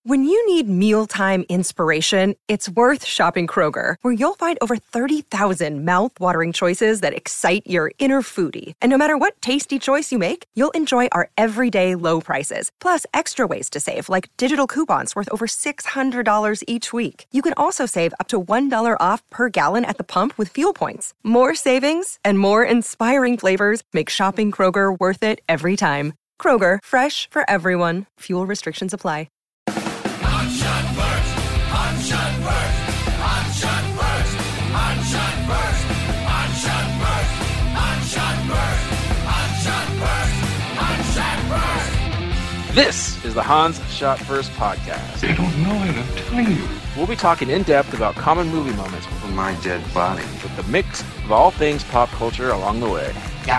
When you need mealtime inspiration, it's worth shopping Kroger, where you'll find over 30,000 mouth-watering choices that excite your inner foodie. And no matter what tasty choice you make, you'll enjoy our everyday low prices, plus extra ways to save, like digital coupons worth over $600 each week. You can also save up to $1 off per gallon at the pump with fuel points. More savings and more inspiring flavors make shopping Kroger worth it every time. Kroger, fresh for everyone. Fuel restrictions apply. This is the Hans Shot First podcast. They don't know it, I'm telling you. We'll be talking in depth about common movie moments For my dead body. with the mix of all things pop culture along the way.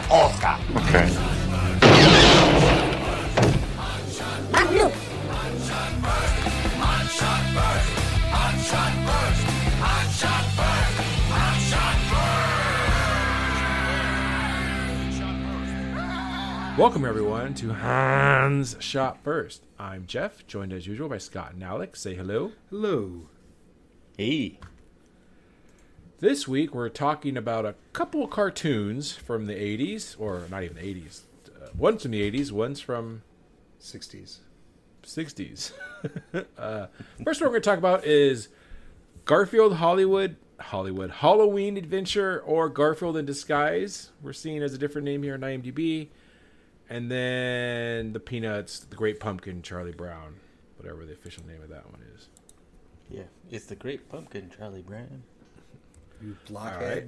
Okay. Welcome everyone to Hans Shot First. I'm Jeff, joined as usual by Scott and Alex. Say hello. Hello. Hey. This week we're talking about a couple cartoons from the 80s, or not even the 80s. One's from the 80s, one's from 60s. 60s. First one we're going to talk about is Garfield Halloween Adventure, or Garfield in Disguise. We're seeing as a different name here on IMDb. And then the Peanuts, the Great Pumpkin, Charlie Brown, whatever the official name of that one is. Yeah, it's the Great Pumpkin, Charlie Brown. You All blockhead.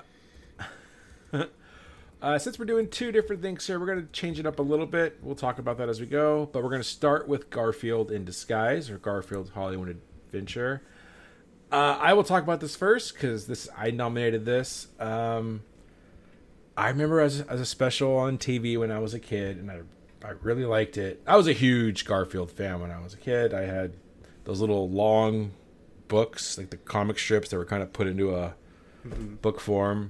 right. Since we're doing two different things here, we're going to change it up a little bit. We'll talk about that as we go. But we're going to start with Garfield in Disguise, or Garfield Hollywood Adventure. I will talk about this first because I nominated this. I remember as a special on TV when I was a kid, and I really liked it. I was a huge Garfield fan when I was a kid. I had those little long books, like the comic strips that were kind of put into a book form.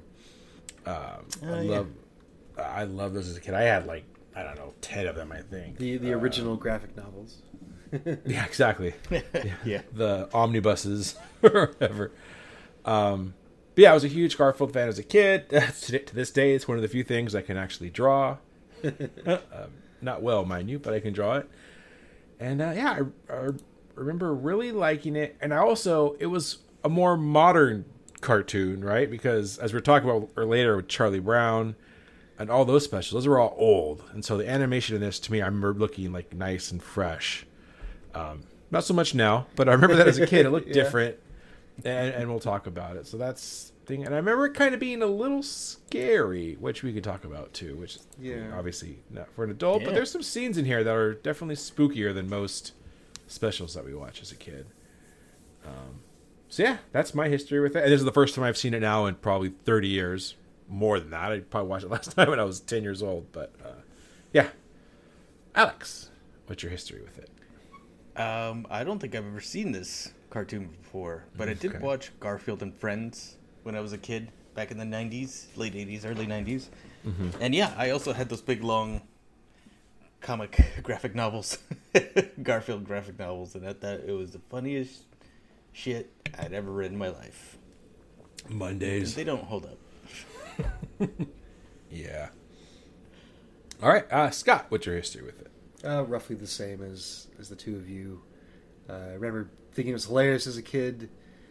I love those as a kid. I had 10 of them, I think. The original graphic novels. Yeah, exactly. Yeah. The omnibuses or whatever. But yeah, I was a huge Garfield fan as a kid. To this day, it's one of the few things I can actually draw. Not well, mind you, but I can draw it. And I remember really liking it. And it was a more modern cartoon, right? Because as we're talking about later with Charlie Brown and all those specials, those were all old. And so the animation in this, to me, I remember looking like nice and fresh. Not so much now, but I remember that as a kid, it looked different. And we'll talk about it. So that's thing. And I remember it kind of being a little scary, which we could talk about too, which is obviously not for an adult, but there's some scenes in here that are definitely spookier than most specials that we watch as a kid. So yeah, that's my history with it. And this is the first time I've seen it now in probably 30 years. More than that. I probably watched it last time when I was 10 years old. But yeah. Alex, what's your history with it? I don't think I've ever seen this cartoon before, but I did watch Garfield and Friends when I was a kid back in the 90s, late 80s, early 90s. Mm-hmm. And yeah, I also had those big, long comic graphic novels, Garfield graphic novels, and I thought it was the funniest shit I'd ever read in my life. Mondays. They don't hold up. Yeah. All right, Scott, what's your history with it? Roughly the same as the two of you. I remember thinking it was hilarious as a kid.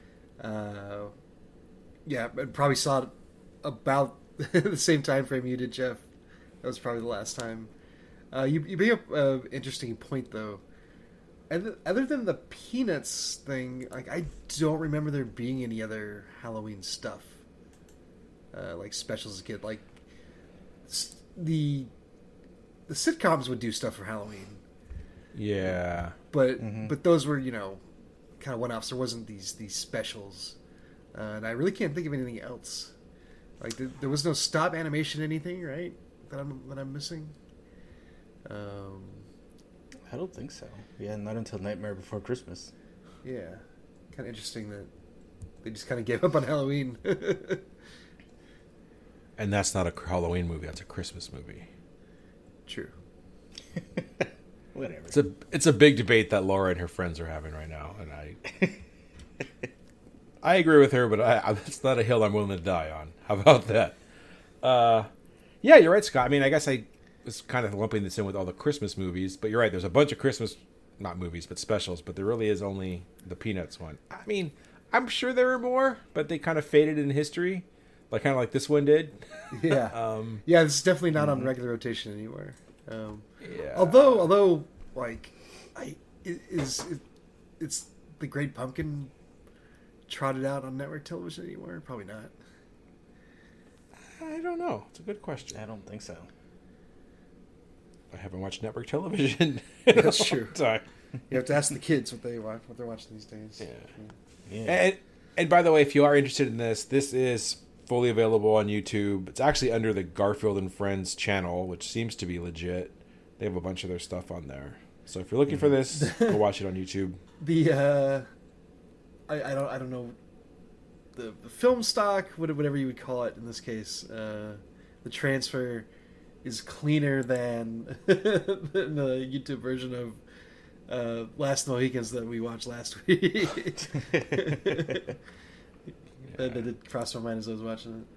I probably saw it about the same time frame you did, Jeff. That was probably the last time. You bring up an interesting point, though. And other than the Peanuts thing, I don't remember there being any other Halloween stuff, like specials as a kid. Like the sitcoms would do stuff for Halloween. Yeah, but those were kind of one-offs. There wasn't these specials, and I really can't think of anything else. Like there was no stop animation anything, right? That I'm missing. I don't think so. Yeah, not until Nightmare Before Christmas. Yeah, kind of interesting that they just kind of gave up on Halloween. and that's not a Halloween movie; that's a Christmas movie. True. Whatever. It's a big debate that Laura and her friends are having right now, and I agree with her, but it's not a hill I'm willing to die on. How about that? Yeah, you're right, Scott. I mean, I guess I was kind of lumping this in with all the Christmas movies, but you're right. There's a bunch of Christmas, not movies, but specials, but there really is only the Peanuts one. I mean, I'm sure there are more, but they kind of faded in history, kind of like this one did. Yeah. Yeah, this is definitely not on regular rotation anymore. Yeah. Although, it's the Great Pumpkin trotted out on network television anymore? Probably not. I don't know. It's a good question. I don't think so. I haven't watched network television. That's true. Time. You have to ask the kids what they're watching these days. Yeah. And by the way, if you are interested in this is fully available on YouTube. It's actually under the Garfield and Friends channel, which seems to be legit. They have a bunch of their stuff on there. So if you're looking for this, go watch it on YouTube. I don't know the film stock, whatever you would call it in this case. The transfer is cleaner than the YouTube version of Last Mohicans that we watched last week. That did cross my mind as I was watching it.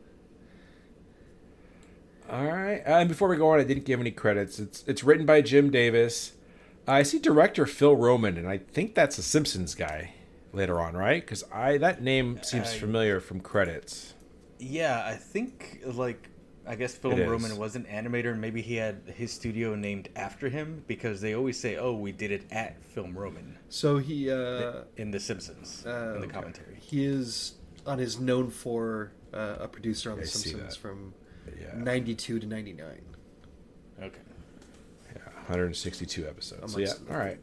All right. And before we go on, I didn't give any credits. It's written by Jim Davis. I see director Phil Roman, and I think that's a Simpsons guy later on, right? Because that name seems familiar from credits. Yeah, I think, I guess Phil Roman was an animator, and maybe he had his studio named after him, because they always say, oh, we did it at Film Roman. So he... in The Simpsons, in the commentary. He is known for a producer on The Simpsons from 92 to 99. Okay. Yeah, 162 episodes. So, yeah, all right.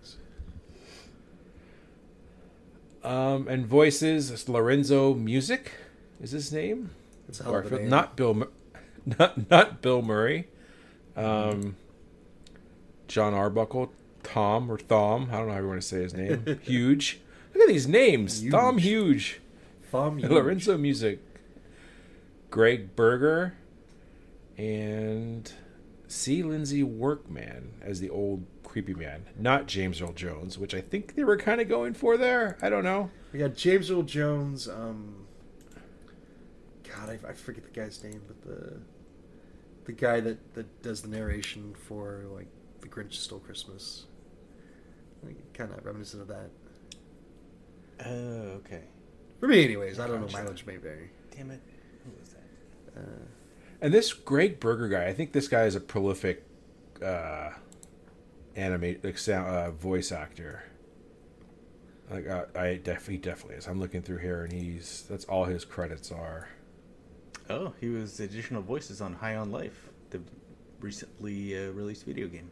And voices, it's Lorenzo Music is his name. It's a hell of a name. Not Bill Murray. John Arbuckle, Tom or Thom. I don't know how you want to say his name. Huge. Look at these names. Huge. Thom Huge. Lorenzo Music. Greg Berger. And C. Lindsay Workman as the old creepy man. Not James Earl Jones, which I think they were kind of going for there. I don't know. We got James Earl Jones. God, I forget the guy's name, but the guy that does the narration for The Grinch Stole Christmas. Kind of reminiscent of that. Oh, okay. For me, anyways. I don't know. Mileage may vary. Damn it. Who was that? And this Greg Berger guy, I think this guy is a prolific voice actor. He definitely is. I'm looking through here, and that's all his credits are. Oh, he was additional voices on High on Life, the recently released video game.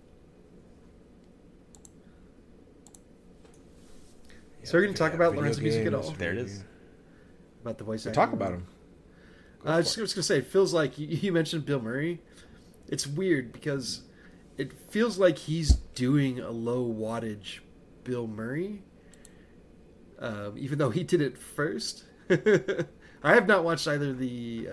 So we're going to talk about Lorenzo Music at all? There it is. About the voice acting? Talk about him. I was just going to say, it feels like you mentioned Bill Murray. It's weird because it feels like he's doing a low wattage Bill Murray, even though he did it first. I have not watched either the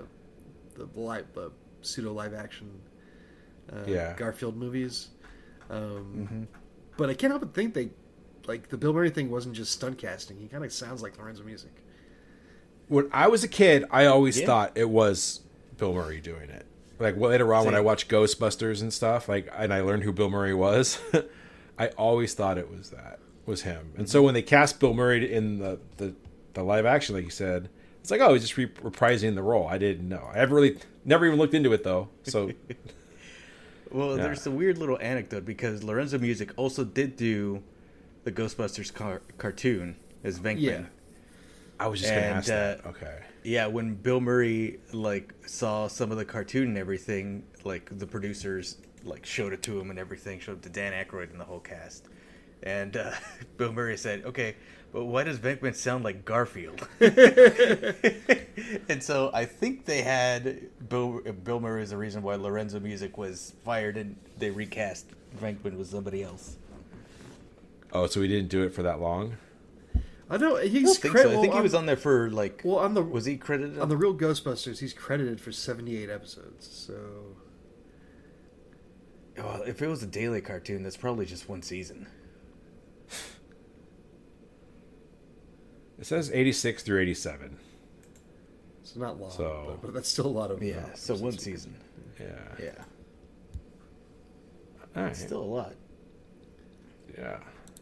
pseudo live action Garfield movies, but I can't help but think the Bill Murray thing wasn't just stunt casting. He kind of sounds like Lorenzo Music. When I was a kid, I always thought it was Bill Murray doing it. Later on, when I watched Ghostbusters and stuff, and I learned who Bill Murray was, I always thought it was him. And so when they cast Bill Murray in the live action, like you said, it's like, oh, he's just reprising the role. I didn't know. I never even looked into it though. So, well, there's a weird little anecdote because Lorenzo Music also did do the Ghostbusters cartoon as Venkman. Yeah. I was just going to ask that. Okay. Yeah, when Bill Murray saw some of the cartoon and everything, the producers showed it to him and everything, showed it to Dan Aykroyd and the whole cast. And Bill Murray said, "Okay, but why does Venkman sound like Garfield?" And so I think they had Bill Murray as the reason why Lorenzo Music was fired, and they recast Venkman with somebody else. Oh, so he didn't do it for that long? I know I think he was on there for was he credited on the Real Ghostbusters? He's credited for 78 episodes. So Well, if it was a daily cartoon, that's probably just one season. It says 86 through 87. It's not long, So- but that's still a lot of. Yeah, so one season. Yeah. Yeah, All right. it's still a lot. Yeah.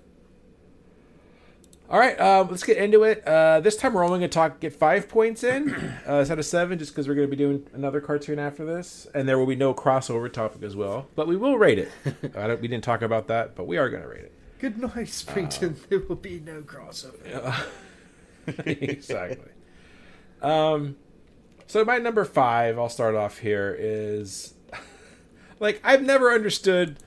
All right, let's get into it. This time we're only going to get 5 points in instead of 7, just because we're going to be doing another cartoon after this, and there will be no crossover topic as well. But we will rate it. We didn't talk about that, but we are going to rate it. Good night, Springton. There will be no crossover. Exactly. So my number 5, I'll start off here, is like I've never understood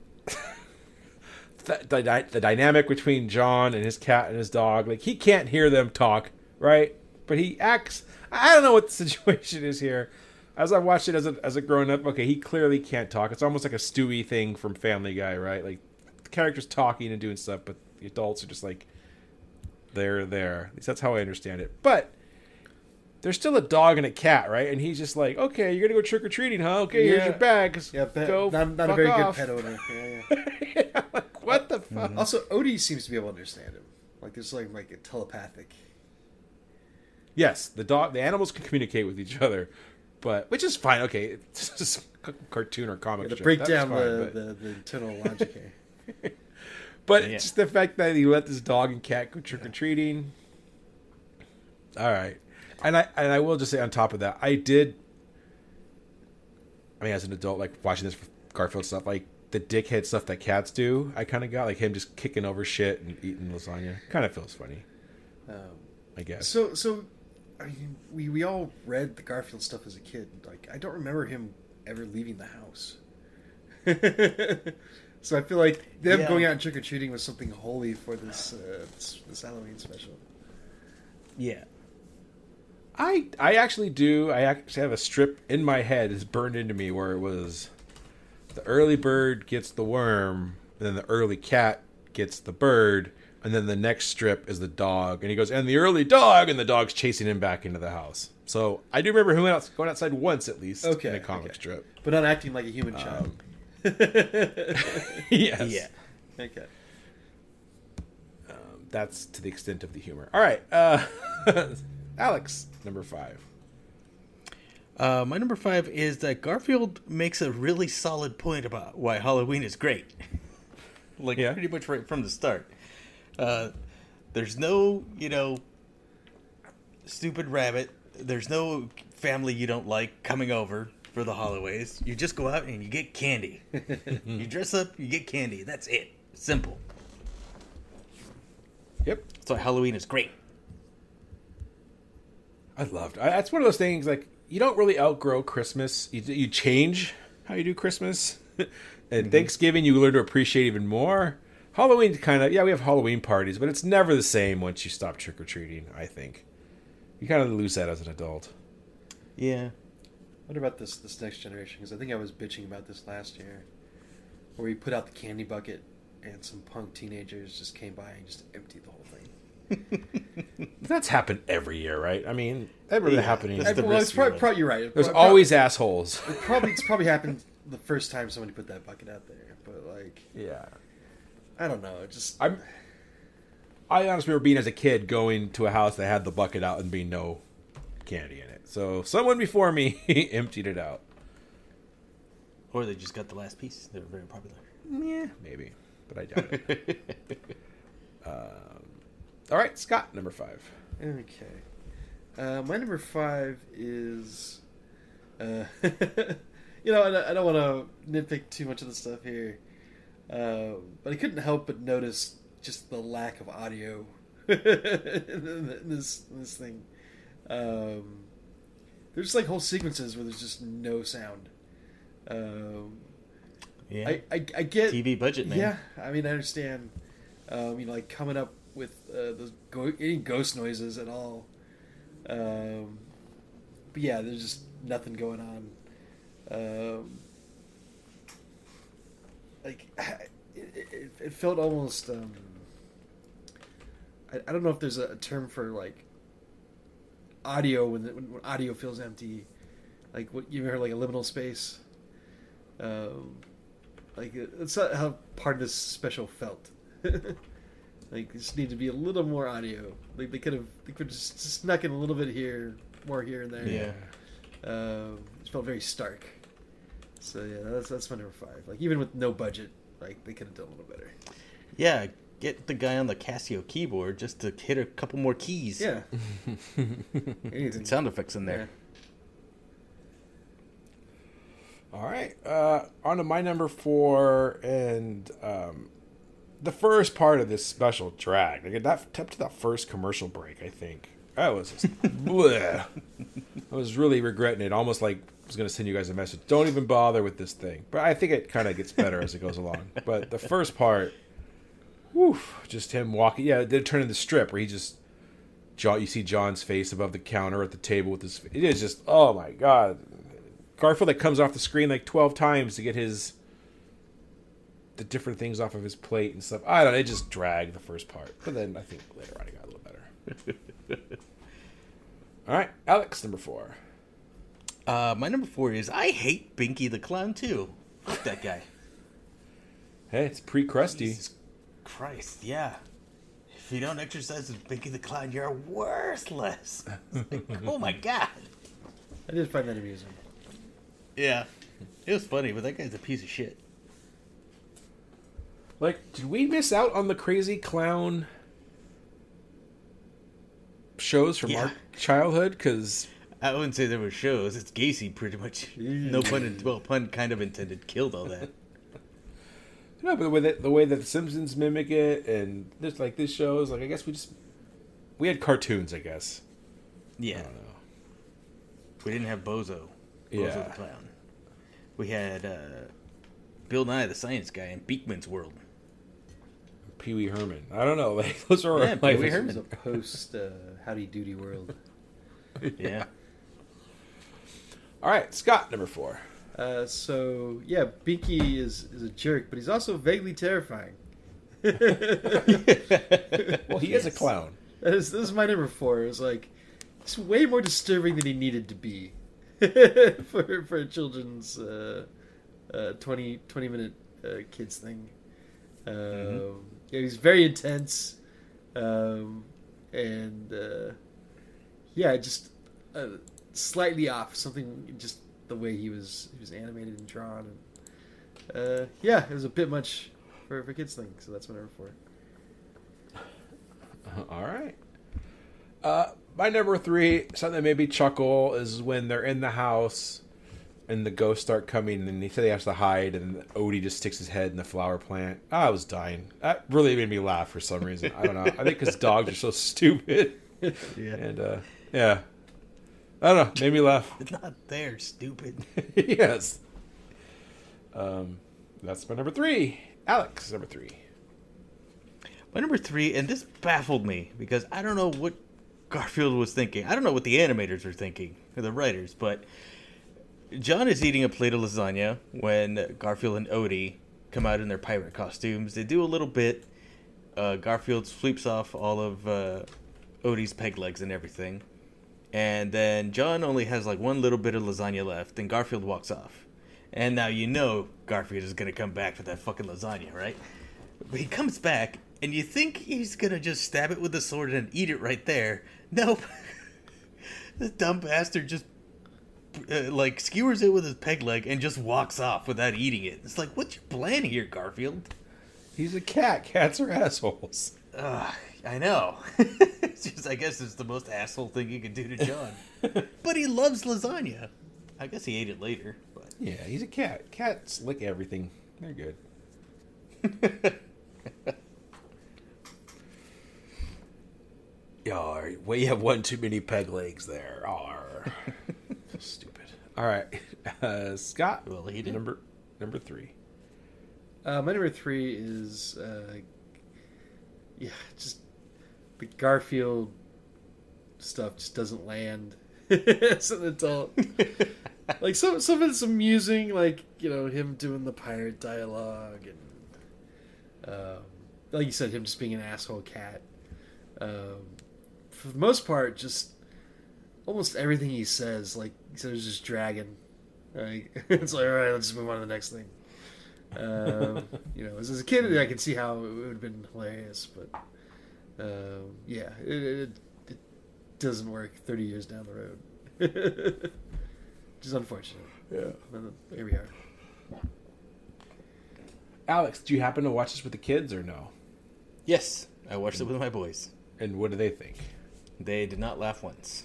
the dynamic between John and his cat and his dog. Like, he can't hear them talk, right? But he acts. I don't know what the situation is here. As I watched it as a grown up, okay, he clearly can't talk. It's almost like a Stewie thing from Family Guy, right? Like, the character's talking and doing stuff, but the adults are just like, they're there. At least that's how I understand it. But there's still a dog and a cat, right? And he's just like, okay, you're gonna go trick or treating, huh? Okay, here's your bags. Yeah, go. not a fuck very off. good pet owner. Yeah. Yeah, like, what the fuck? Also, Odie seems to be able to understand him. Like, there's like a telepathic. Yes, the animals can communicate with each other, but which is fine. Okay, it's just a cartoon or comic. To strip. break That's down fine, the internal logic here. but Yeah. it's just the fact that he let this dog and cat go trick or treating. All right, and I will just say on top of that, I mean, as an adult, like watching this Garfield stuff, like the dickhead stuff that cats do, I kind of got like him just kicking over shit and eating lasagna. Kind of feels funny, I guess. So, I mean, we all read the Garfield stuff as a kid. Like, I don't remember him ever leaving the house. So I feel like them Yeah. going out and trick or treating was something holy for this Halloween special. Yeah. I actually do. I actually have a strip in my head is burned into me where it was the early bird gets the worm, and then the early cat gets the bird, and then the next strip is the dog, and he goes, and the early dog, and the dog's chasing him back into the house. So I do remember him going outside once at least in a comic strip. But not acting like a human child. Yes. Yeah. Okay. That's to the extent of the humor. All right. Alex, number 5. My number 5 is that Garfield makes a really solid point about why Halloween is great. Like, Yeah. pretty much right from the start. There's no, stupid rabbit. There's no family you don't like coming over for the holidays. You just go out and you get candy. You dress up, you get candy. That's it. Simple. Yep. That's why Halloween is great. I loved. That's one of those things, like, you don't really outgrow Christmas. You change how you do Christmas. And Thanksgiving, you learn to appreciate even more. Halloween kind of, we have Halloween parties, but it's never the same once you stop trick-or-treating, I think. You kind of lose that as an adult. Yeah. What about this next generation? Because I think I was bitching about this last year, where we put out the candy bucket and some punk teenagers just came by and just emptied the whole thing. That's happened every year, right? I mean, that really happening. That's the Well, it's risk you probably you're right. There's always assholes. It's probably happened the first time somebody put that bucket out there, but like, Yeah. I don't know. It just I honestly remember being as a kid going to a house that had the bucket out and being no candy in it. So someone before me emptied it out. Or they just got the last piece. They were very popular. Yeah, maybe, but I doubt it. All right, Scott, number 5. okay. My number 5 is, I don't want to nitpick too much of the stuff here, but I couldn't help but notice just the lack of audio in this thing. There's like whole sequences where there's just no sound. Yeah. I get TV budget, man. Yeah, I mean I understand. Like coming up with any ghost noises at all. But yeah, there's just nothing going on. It felt almost. I don't know if there's a term for like audio when audio feels empty, like what you heard, like a liminal space. Like it's not how part of this special felt. Like, it just needed to be a little more audio. Like they could just snuck in a little bit here, more here and there. Yeah. It felt very stark. So yeah, that's my number 5. Like even with no budget, like they could have done a little better. Yeah, get the guy on the Casio keyboard just to hit a couple more keys. Yeah. Anything. Sound effects in there. All right. On to my number 4, and the first part of this special drag. Like that up to that first commercial break, I think. I was just bleh. I was really regretting it. Almost like I was going to send you guys a message. Don't even bother with this thing. But I think it kind of gets better as it goes along. But the first part, woof, just him walking. Yeah, it did turn into strip where he just, you see John's face above the counter at the table with his. It is just, oh my god. Garfield that comes off the screen like 12 times to get the different things off of his plate and stuff. I don't know. It just dragged the first part. But then I think later on it got a little better. All right, Alex, number 4. My number 4 is I hate Binky the Clown too. Fuck that guy. Hey, it's pre-Krusty. Jesus Christ, yeah. If you don't exercise with Binky the Clown, you're worthless. Like, oh my god. I did find that amusing. Yeah, it was funny, but that guy's a piece of shit. Like, did we miss out on the crazy clown shows from our childhood? Because I wouldn't say there were shows. It's Gacy, pretty much. No pun, well, pun kind of intended. Killed all that. no, but the way that the Simpsons mimic it, and just like this shows, like I guess we had cartoons, I guess. Yeah. I don't know. We didn't have Bozo. Yeah. The Clown. We had Bill Nye the Science Guy in Beakman's World. Pee Wee Herman. I don't know. Like those are Yeah, Pee Wee It Herman. was a post Howdy Doody world. Yeah. All right, Scott, number 4. So yeah, Binky is a jerk, but he's also vaguely terrifying. Well, he is a clown. This is my number 4. It was like it's way more disturbing than he needed to be for a children's 20-minute kids thing. Yeah, he's very intense, and yeah, just slightly off. Something just the way he was animated and drawn, and yeah, it was a bit much for kids thing. So that's my number 4. All right. My number 3, something that made me chuckle, is when they're in the house and the ghosts start coming and they say they have to hide and Odie just sticks his head in the flower plant. I was dying. That really made me laugh for some reason. I don't know. I think because dogs are so stupid. Yeah. And, yeah. I don't know. Made me laugh. It's not there, stupid. Yes. That's my number 3. Alex, number 3. My number 3, and this baffled me because I don't know what Garfield was thinking. I don't know what the animators were thinking, or the writers, but John is eating a plate of lasagna when Garfield and Odie come out in their pirate costumes. They do a little bit. Garfield sweeps off all of Odie's peg legs and everything. And then John only has like one little bit of lasagna left, and Garfield walks off. And now you know Garfield is going to come back for that fucking lasagna, right? But he comes back, and you think he's going to just stab it with a sword and eat it right there. Nope. This dumb bastard just like skewers it with his peg leg and just walks off without eating it. It's like, what's your plan here, Garfield? He's a cat. Cats are assholes. I know. It's just, I guess it's the most asshole thing you can do to John. But he loves lasagna. I guess he ate it later. But Yeah, he's a cat. Cats lick everything. They're good. Yar, well, you have one too many peg legs there. Arr. Stupid. All right, Scott. Well, he did. Number 3. My number 3 is yeah, just the Garfield stuff just doesn't land as an adult. Like some of it's amusing, like, you know, him doing the pirate dialogue and like you said, him just being an asshole cat. For the most part, just almost everything he says, like he said, is just dragging. Like, it's like, all right, let's just move on to the next thing. As a kid, I can see how it would have been hilarious, but it doesn't work 30 years down the road. Which is unfortunate. Yeah. Here we are. Alex, do you happen to watch this with the kids or no? Yes, I watched it with my boys. And what do they think? They did not laugh once.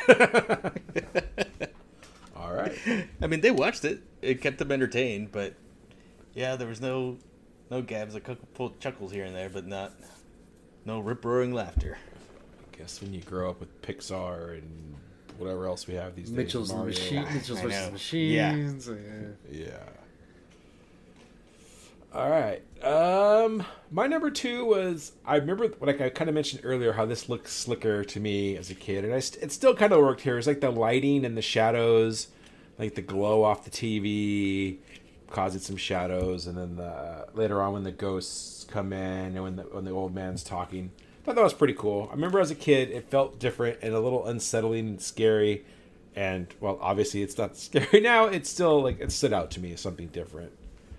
All right. I mean, they watched it. It kept them entertained, but yeah, there was no gabs, a couple chuckles here and there, but no rip-roaring laughter. I guess when you grow up with Pixar and whatever else we have these Mitchell's days, and the Mario. Machine, Mitchell's I versus know. the Machines. Yeah. All right. My number 2 was, I remember, like I kind of mentioned earlier, how this looks slicker to me as a kid, and it still kind of worked here. It's like the lighting and the shadows, like the glow off the TV, causing some shadows, and then later on when the ghosts come in and when the old man's talking. I thought that was pretty cool. I remember as a kid, it felt different and a little unsettling and scary. And, well, obviously it's not scary now. It's still, like, it stood out to me as something different.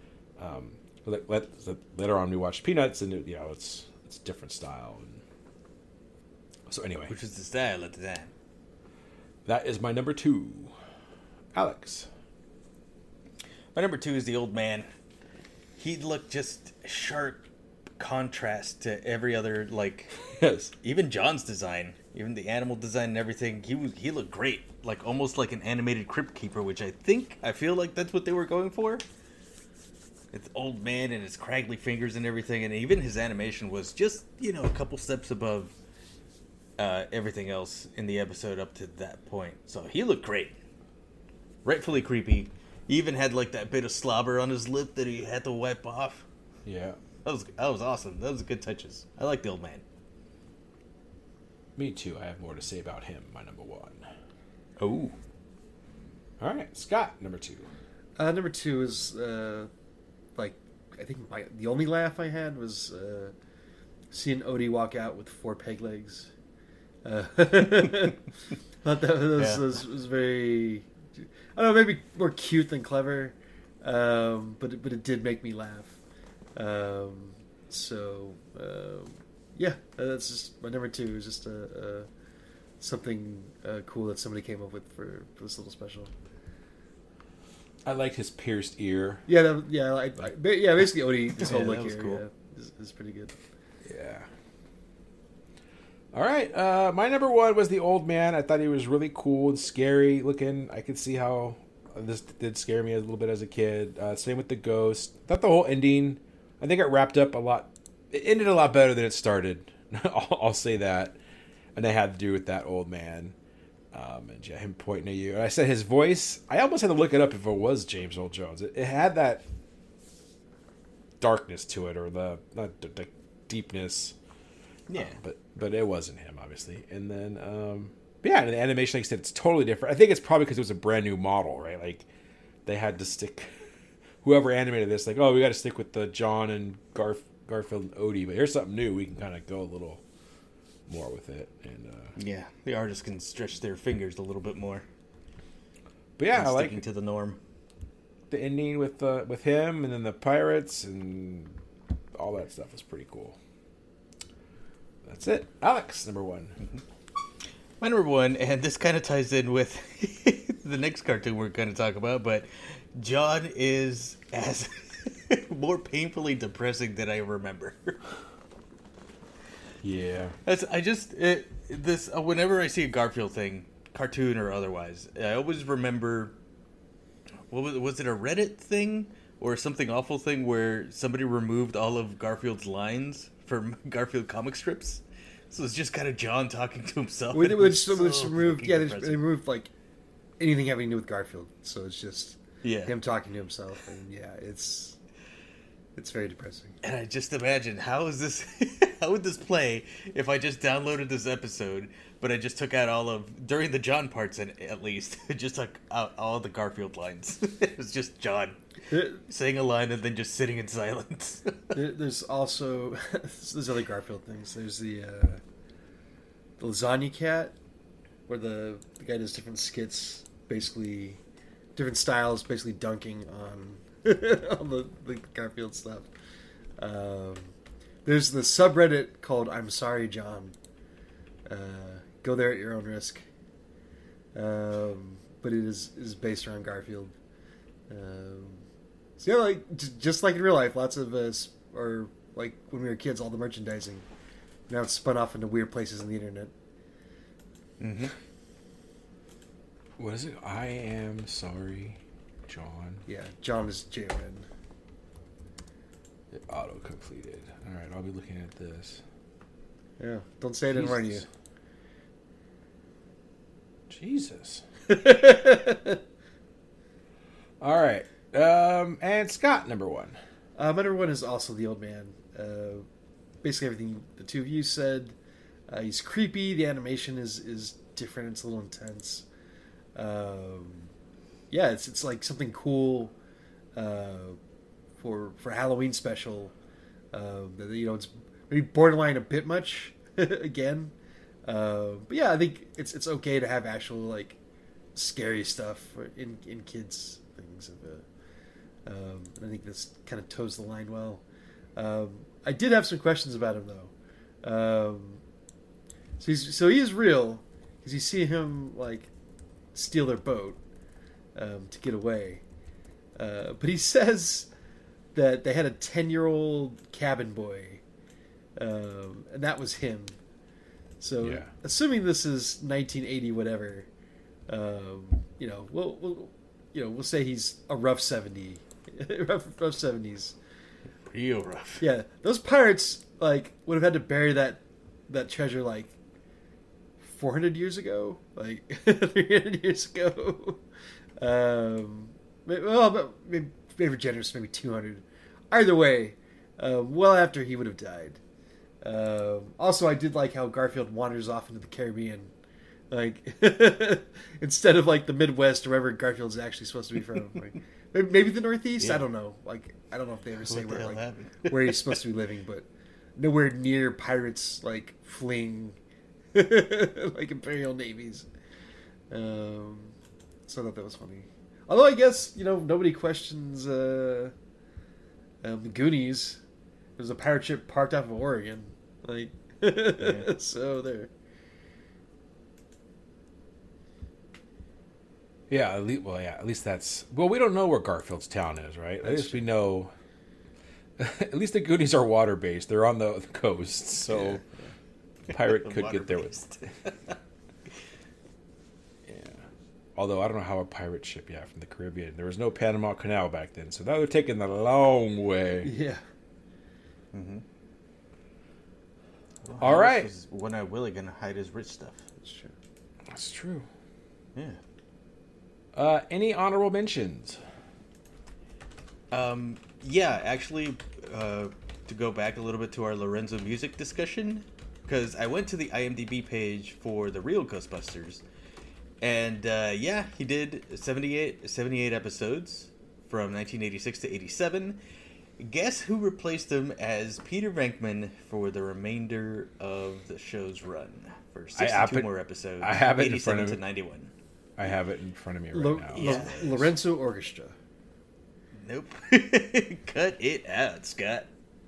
Later on we watched Peanuts, and, it's different style. And so anyway. Which was the style at the time. That is my number 2. Alex. My number 2 is the old man. He looked just sharp contrast to every other, like, Yes. even John's design, even the animal design and everything. He looked great, like almost like an animated Crypt Keeper, which I feel like that's what they were going for. It's old man and his craggly fingers and everything, and even his animation was just a couple steps above everything else in the episode up to that point. So he looked great, rightfully creepy. He even had like that bit of slobber on his lip that he had to wipe off. Yeah. That was awesome. That was good touches. I like the old man. Me too. I have more to say about him, my number 1. Oh. All right. Scott, number 2. Number 2 is I think the only laugh I had was seeing Odie walk out with 4 peg legs. Thought that was very, I don't know, maybe more cute than clever, but it did make me laugh. That's just my number 2. Is just something cool that somebody came up with for this little special. I liked his pierced ear. Basically Odie, his whole look was here, cool. is pretty good. Yeah. All right. My number 1 was the old man. I thought he was really cool and scary looking. I could see how this did scare me a little bit as a kid. Same with the ghost. I thought the whole ending, I think it wrapped up a lot. It ended a lot better than it started. I'll say that. And it had to do with that old man. And him pointing at you. And I said his voice, I almost had to look it up if it was James Earl Jones. It had that darkness to it, or the deepness. Yeah. But it wasn't him, obviously. And then, and the animation, like I said, it's totally different. I think it's probably because it was a brand new model, right? Like, they had to stick, whoever animated this, like, oh, we got to stick with the John and Garfield and Odie, but here's something new. We can kind of go a little more with it. And the artist can stretch their fingers a little bit more. But yeah, I like sticking to the norm. The ending with him, and then the pirates and all that stuff was pretty cool. That's it. Alex, number 1. My number 1, and this kind of ties in with the next cartoon we're going to talk about, but John is as more painfully depressing than I remember. Yeah. Whenever I see a Garfield thing, cartoon or otherwise, I always remember, was it a Reddit thing or something awful thing where somebody removed all of Garfield's lines from Garfield comic strips? So it's just kind of John talking to himself. They removed like anything having to do with Garfield, so it's just him talking to himself, and it's very depressing. And I just imagine, how would this play if I just downloaded this episode, but I just took out during the John parts at least, just took out all the Garfield lines. It was just John saying a line and then just sitting in silence. There's also, there's other Garfield things. There's the Lasagna Cat, where the guy does different skits, basically, different styles, basically dunking on the Garfield stuff. There's the subreddit called "I'm Sorry, John." Go there at your own risk. But it is based around Garfield. So yeah, like just like in real life, lots of us, or like when we were kids, all the merchandising. Now it's spun off into weird places on the internet. Mm-hmm. What is it? I am sorry, John. Yeah, John is J-O-N. It auto-completed. Alright, I'll be looking at this. Yeah, don't say I didn't warn you. Jesus. Alright. And Scott, number 1. My number 1 is also The Old Man. Basically everything the two of you said. He's creepy. The animation is different. It's a little intense. Yeah, it's like something cool for Halloween special. It's maybe borderline a bit much again. But yeah, I think it's okay to have actual like scary stuff in kids things. I think this kind of toes the line well. I did have some questions about him though. So he is real because you see him like steal their boat to get away. But he says that they had a 10-year-old cabin boy, and that was him. So, yeah. Assuming this is 1980, whatever, we'll say he's a rough 70, rough 70s, real rough. Yeah, those pirates like would have had to bury that treasure like 400 years ago, like 300 years ago. Maybe for generous, maybe 200. Either way, well after he would have died. Also, I did like how Garfield wanders off into the Caribbean, like instead of like the Midwest or wherever Garfield's actually supposed to be from. Like, maybe the Northeast. Yeah. I don't know. Like I don't know if they ever say where he's supposed to be living, but nowhere near pirates like fleeing like Imperial navies. So I thought that was funny. Although I guess nobody questions the Goonies. There's a pirate ship parked off of Oregon, like yeah. So there. Yeah, at least that's... Well, we don't know where Garfield's town is, right? At least we know... At least the Goonies are water-based. They're on the coast, so yeah. Pirate could get there with... Yeah. Although, I don't know how a pirate ship, from the Caribbean. There was no Panama Canal back then, so now they're taking the long way. Yeah. Mm-hmm. Well, all right. Was One-Eyed Willie gonna hide his rich stuff? That's true. That's true. Yeah. Any honorable mentions? Yeah, actually, to go back a little bit to our Lorenzo music discussion, because I went to the IMDb page for the real Ghostbusters, and he did 78 episodes from 1986 to 87. Guess who replaced him as Peter Venkman for the remainder of the show's run for 62 more episodes? I have it in front of me. 87 to 91. I have it in front of me right now. Yeah. Lorenzo Orchestra. Nope. Cut it out, Scott.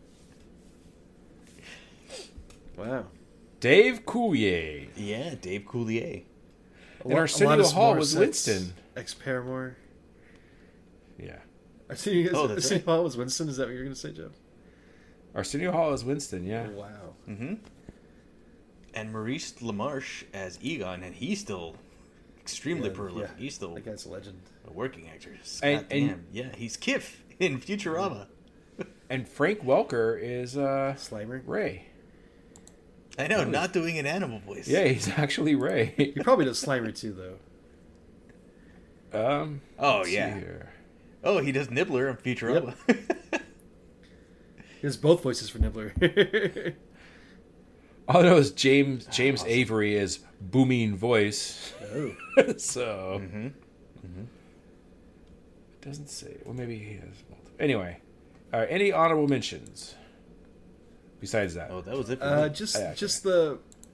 Wow. Dave Coulier. Yeah, Dave Coulier. And Arsenio Hall was Winston. Ex-Paramore. Yeah. Arsenio Hall was Winston? Is that what you were going to say, Jeff? Arsenio Hall is Winston, yeah. Oh, wow. Mm-hmm. And Maurice LaMarche as Egon, and he's still extremely prolific. Yeah. He's still that guy's a legend. A working actor. And yeah, he's Kif in Futurama. And Frank Welker is Slimer. Ray. I know, not doing an animal voice. Yeah, he's actually Ray. He probably does Slimer too, though. Oh yeah. Oh, he does Nibbler in Futurama. Yep. He has both voices for Nibbler. All I know is James awesome. Avery is booming voice. Oh. So it doesn't say. Well, maybe he has multiple. Anyway, all right. Any honorable mentions besides that? Oh, that was it. For me. Just the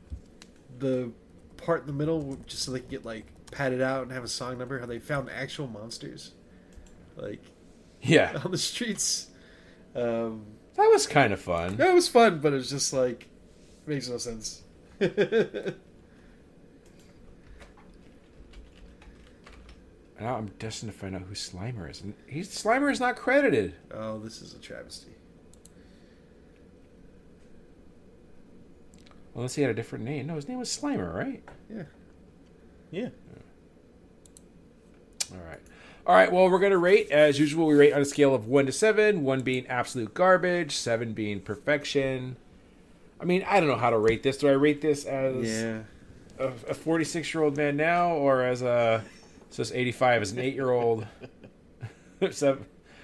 part in the middle, just so they can get like padded out and have a song number. How they found actual monsters, like Yeah. on the streets. That was kind of fun. Yeah, it was fun, but it was just like, it makes no sense. Now I'm destined to find out who Slimer is. And Slimer is not credited. Oh, this is a travesty. Unless he had a different name. No, his name was Slimer, right? Yeah. Yeah. All right, well, we're going to rate. As usual, we rate on a scale of 1 to 7, 1 being absolute garbage, 7 being perfection. I mean, I don't know how to rate this. Do I rate this as a 46-year-old man now, or as a... So it's 85 as an 8-year-old. So,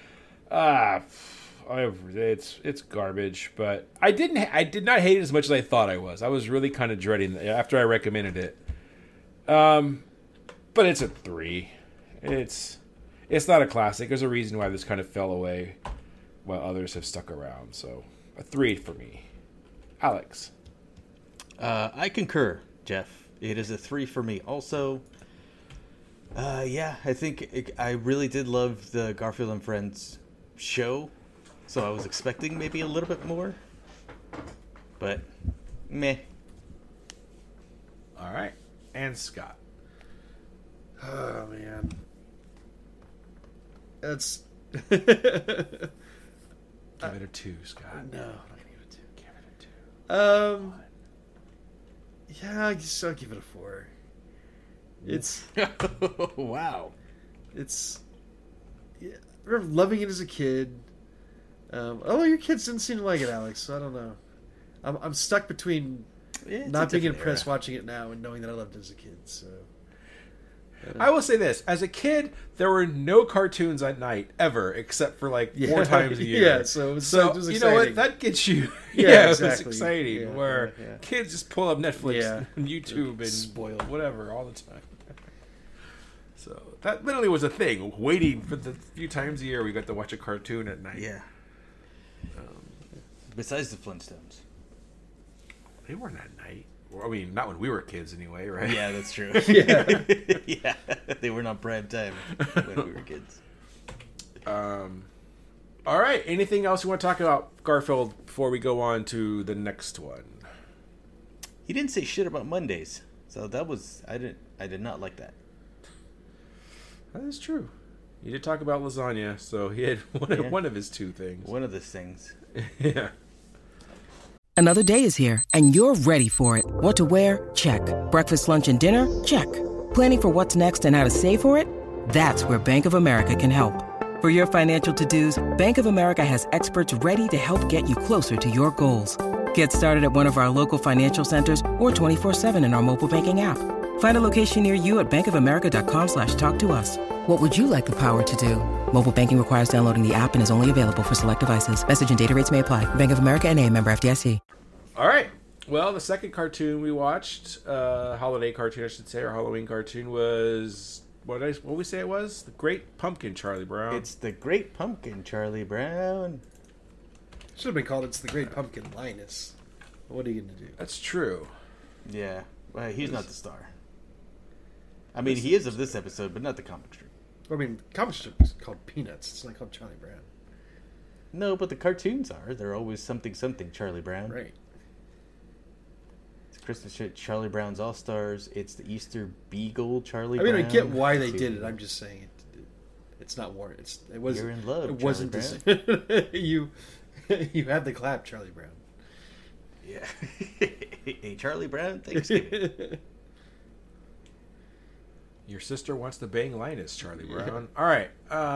it's garbage, but I did not hate it as much as I thought I was. I was really kind of dreading it after I recommended it. But it's a 3. It's not a classic. There's a reason why this kind of fell away while others have stuck around. So a 3 for me. Alex. I concur, Jeff. It is a 3 for me also. Yeah, I think I really did love the Garfield and Friends show, so I was expecting maybe a little bit more, but meh. All right, and Scott. Oh man, that's. Give it a 2, Scott. No, I'm not gonna give it a 2. Give it a 2. Yeah, I guess I'll give it a 4. It's Wow. It's. Yeah, I remember loving it as a kid. Oh, your kids didn't seem to like it, Alex. So I don't know. I'm stuck between not being impressed watching it now and knowing that I loved it as a kid. So. I will say this: as a kid, there were no cartoons at night ever, except for like 4 times a year. Yeah, so it was exciting. You know what? That gets you. Yeah, exactly. exactly. It was exciting. Yeah, where yeah. kids just pull up Netflix and YouTube and Spoiled. whatever all the time. So that literally was a thing. Waiting for the few times a year we got to watch a cartoon at night. Yeah. Besides the Flintstones. They weren't at night. I mean, not when we were kids, anyway, right? Yeah, that's true. Yeah. Yeah, they were not prime time when we were kids. All right. Anything else you want to talk about Garfield before we go on to the next one? He didn't say shit about Mondays, so that was I did not like that. That is true. He did talk about lasagna, so he had one of his 2 things. One of those things. Yeah. Another day is here, and you're ready for it. What to wear? Check. Breakfast, lunch, and dinner? Check. Planning for what's next and how to save for it? That's where Bank of America can help. For your financial to-dos, Bank of America has experts ready to help get you closer to your goals. Get started at one of our local financial centers or 24/7 in our mobile banking app. Find a location near you at bankofamerica.com/talktous. What would you like the power to do? Mobile banking requires downloading the app and is only available for select devices. Message and data rates may apply. Bank of America N.A., member FDIC. All right. Well, the second cartoon we watched, holiday cartoon, I should say, or Halloween cartoon, was what we say it was? The Great Pumpkin, Charlie Brown. It's the Great Pumpkin, Charlie Brown. Should have been called "It's the Great Pumpkin," Linus. What are you going to do? That's true. Yeah, well, he's not the star. I mean, he is of this episode, but not the comic strip. I mean, comic strip is called Peanuts. It's not called Charlie Brown. No, but the cartoons are. They're always something Charlie Brown. Right. It's Christmas shit, Charlie Brown's All Stars. It's the Easter Beagle, Charlie I mean, Brown. I get why they did it. I'm just saying it's not warranted. It was. You're in love, It wasn't. Charlie you had the clap, Charlie Brown. Yeah. Hey, Charlie Brown, Thanksgiving. Your sister wants to bang Linus, Charlie Brown. All right.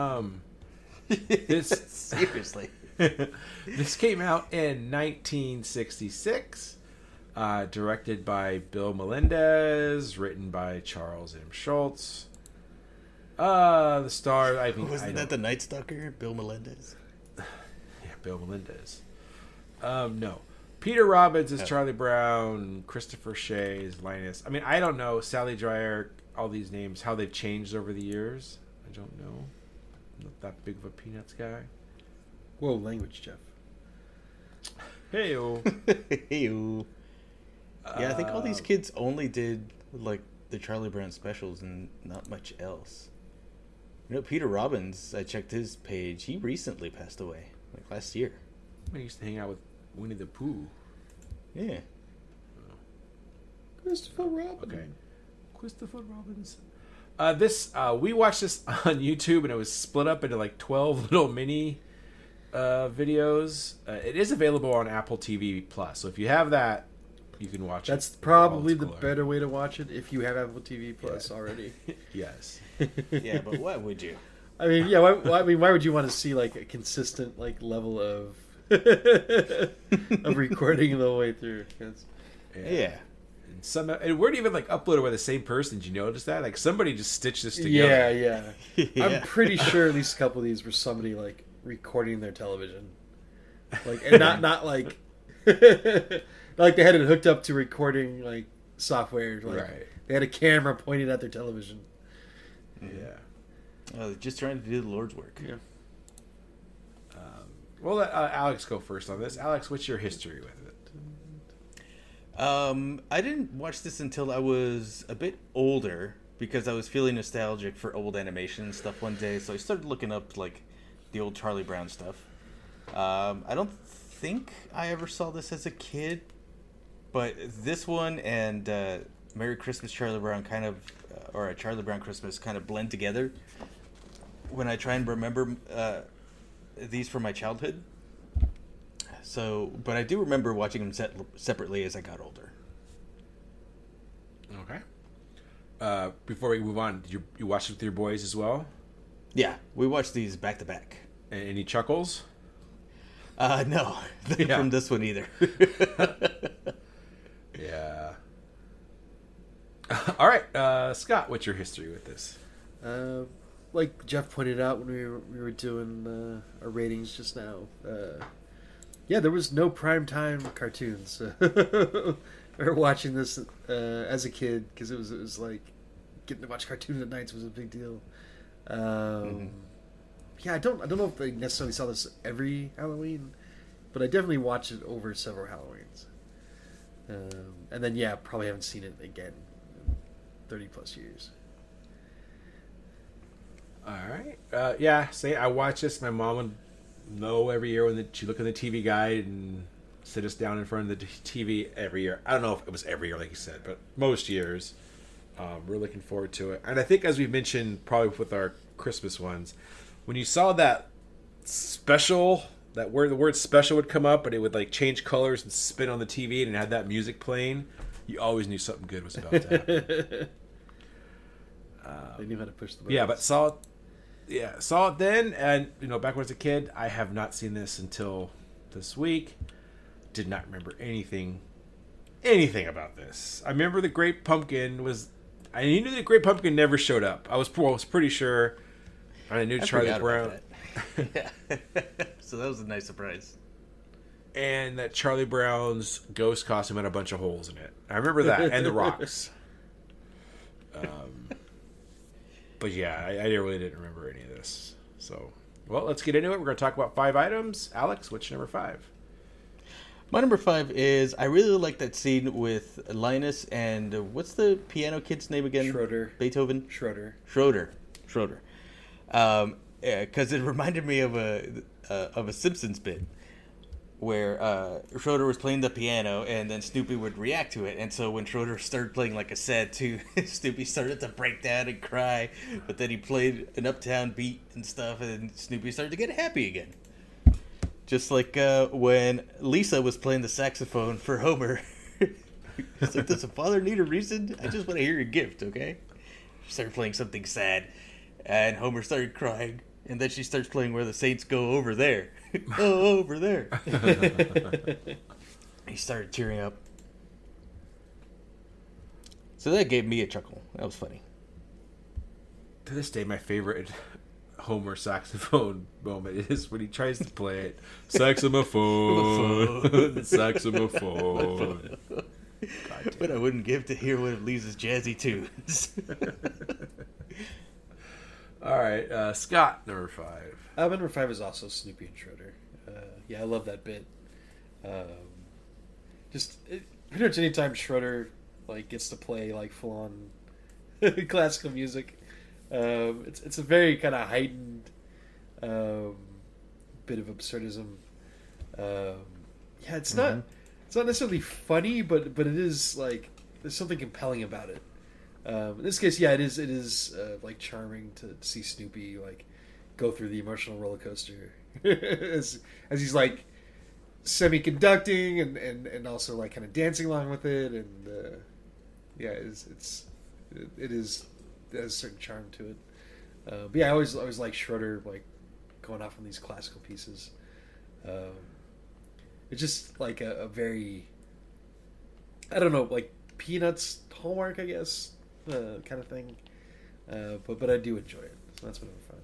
This Seriously. This came out in 1966. Directed by Bill Melendez, written by Charles M. Schultz. The star, Wasn't that the Night Stalker, Bill Melendez? Yeah, Bill Melendez. No. Peter Robbins is Charlie Brown. Christopher Shea is Linus. I mean, I don't know. Sally Dreyer, all these names, how they've changed over the years. I don't know. I'm not that big of a Peanuts guy. Whoa, language, Jeff. Hey-o. Hey-o. Yeah, I think all these kids only did like the Charlie Brown specials and not much else. You know, Peter Robbins, I checked his page. He recently passed away, like last year. I used to hang out with Winnie the Pooh. Yeah. Christopher Robin. Okay. Christopher Robbins. We watched this on YouTube, and it was split up into like 12 little mini videos. It is available on Apple TV Plus, so if you have that, you can watch it. That's probably the better way to watch it if you have Apple TV Plus already. Yes. Yeah, but why would you? I mean, yeah. Why would you want to see like a consistent like level of of recording the whole way through? Yeah. And weren't even like uploaded by the same person. Did you notice that? Like somebody just stitched this together. Yeah. I'm pretty sure at least a couple of these were somebody like recording their television, like, and not like like they had it hooked up to recording like software. Like, right. They had a camera pointed at their television. Yeah. Just trying to do the Lord's work. Yeah. We'll let Alex go first on this. Alex, what's your history with it? I didn't watch this until I was a bit older because I was feeling nostalgic for old animation stuff one day. So I started looking up like the old Charlie Brown stuff. I don't think I ever saw this as a kid, but this one and Merry Christmas Charlie Brown kind of, or a Charlie Brown Christmas kind of blend together when I try and remember these from my childhood. So, but I do remember watching them separately as I got older. Okay. Before we move on, did you watch it with your boys as well? Yeah, we watched these back to back. Any chuckles? No, not from this one either. Yeah. All right, Scott, what's your history with this? Like Jeff pointed out when we were doing our ratings just now. Yeah, there was no primetime cartoons. We were watching this as a kid because it was like getting to watch cartoons at nights was a big deal. Yeah, I don't know if they necessarily saw this every Halloween, but I definitely watched it over several Halloweens. And then probably haven't seen it again in 30 plus years. All right. I watch this. My mom would know every year when she looked at the TV guide and sit us down in front of the TV every year. I don't know if it was every year, like you said, but most years. We're looking forward to it. And I think, as we mentioned, probably with our Christmas ones, when you saw that special, the word special would come up, but it would like change colors and spin on the TV and it had that music playing, you always knew something good was about to happen. They knew how to push the buttons. Yeah, but saw it then, and back when I was a kid, I have not seen this until this week. Did not remember anything about this. I remember the Great Pumpkin was. I knew the Great Pumpkin never showed up. I was pretty sure. I knew Charlie Brown. Yeah. So that was a nice surprise. And that Charlie Brown's ghost costume had a bunch of holes in it. I remember that, and the rocks. But yeah, I really didn't remember any of this. So, well, let's get into it. We're going to talk about 5 items. Alex, what's your number 5? My number 5 is, I really like that scene with Linus and, what's the piano kid's name again? Schroeder. Beethoven? Schroeder. Because it reminded me of a Simpsons bit where Schroeder was playing the piano and then Snoopy would react to it. And so when Schroeder started playing like a sad tune, Snoopy started to break down and cry. But then he played an uptown beat and stuff, and Snoopy started to get happy again. Just like when Lisa was playing the saxophone for Homer. He's like, does a father need a reason? I just want to hear your gift, okay? She started playing something sad, and Homer started crying. And then she starts playing Where the Saints Go Over There. Oh, over there. He started tearing up. So that gave me a chuckle. That was funny. To this day, my favorite Homer saxophone moment is when he tries to play it. Saxophone. Saxophone. But I wouldn't give to hear one of Lisa's jazzy tunes. All right, Scott, number 5. Number 5 is also Snoopy and Schroeder. I love that bit. Pretty much anytime Schroeder like gets to play like full on classical music, It's a very kind of heightened bit of absurdism. Yeah, it's not necessarily funny, but it is like there's something compelling about it. In this case, yeah, it is like charming to see Snoopy like go through the emotional roller coaster as he's like semi-conducting and also like kind of dancing along with it, and yeah, it has a certain charm to it. But yeah, I always like Schroeder like going off on these classical pieces. It's just like a very, I don't know, like Peanuts Hallmark, I guess, kind of thing. But I do enjoy it. So that's what I'm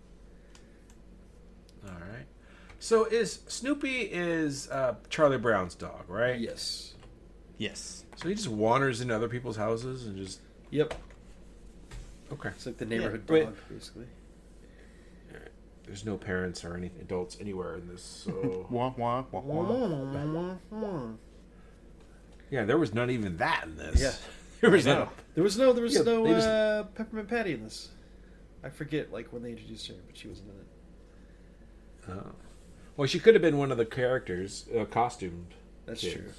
fun. All right. So Snoopy is Charlie Brown's dog, right? Yes. Yes. So he just wanders into other people's houses and just... Yep. Okay. It's like the neighborhood Yeah, dog, basically. All right. There's no parents or any adults anywhere in this, so... Wah, wah, wah, wah. Yeah, there was not even that in this. Yeah. There was No. no... There was no they just- Peppermint Patty in this. I forget like when they introduced her, but she wasn't in it. Oh. Well, she could have been one of the characters, costumed. That's kids. true.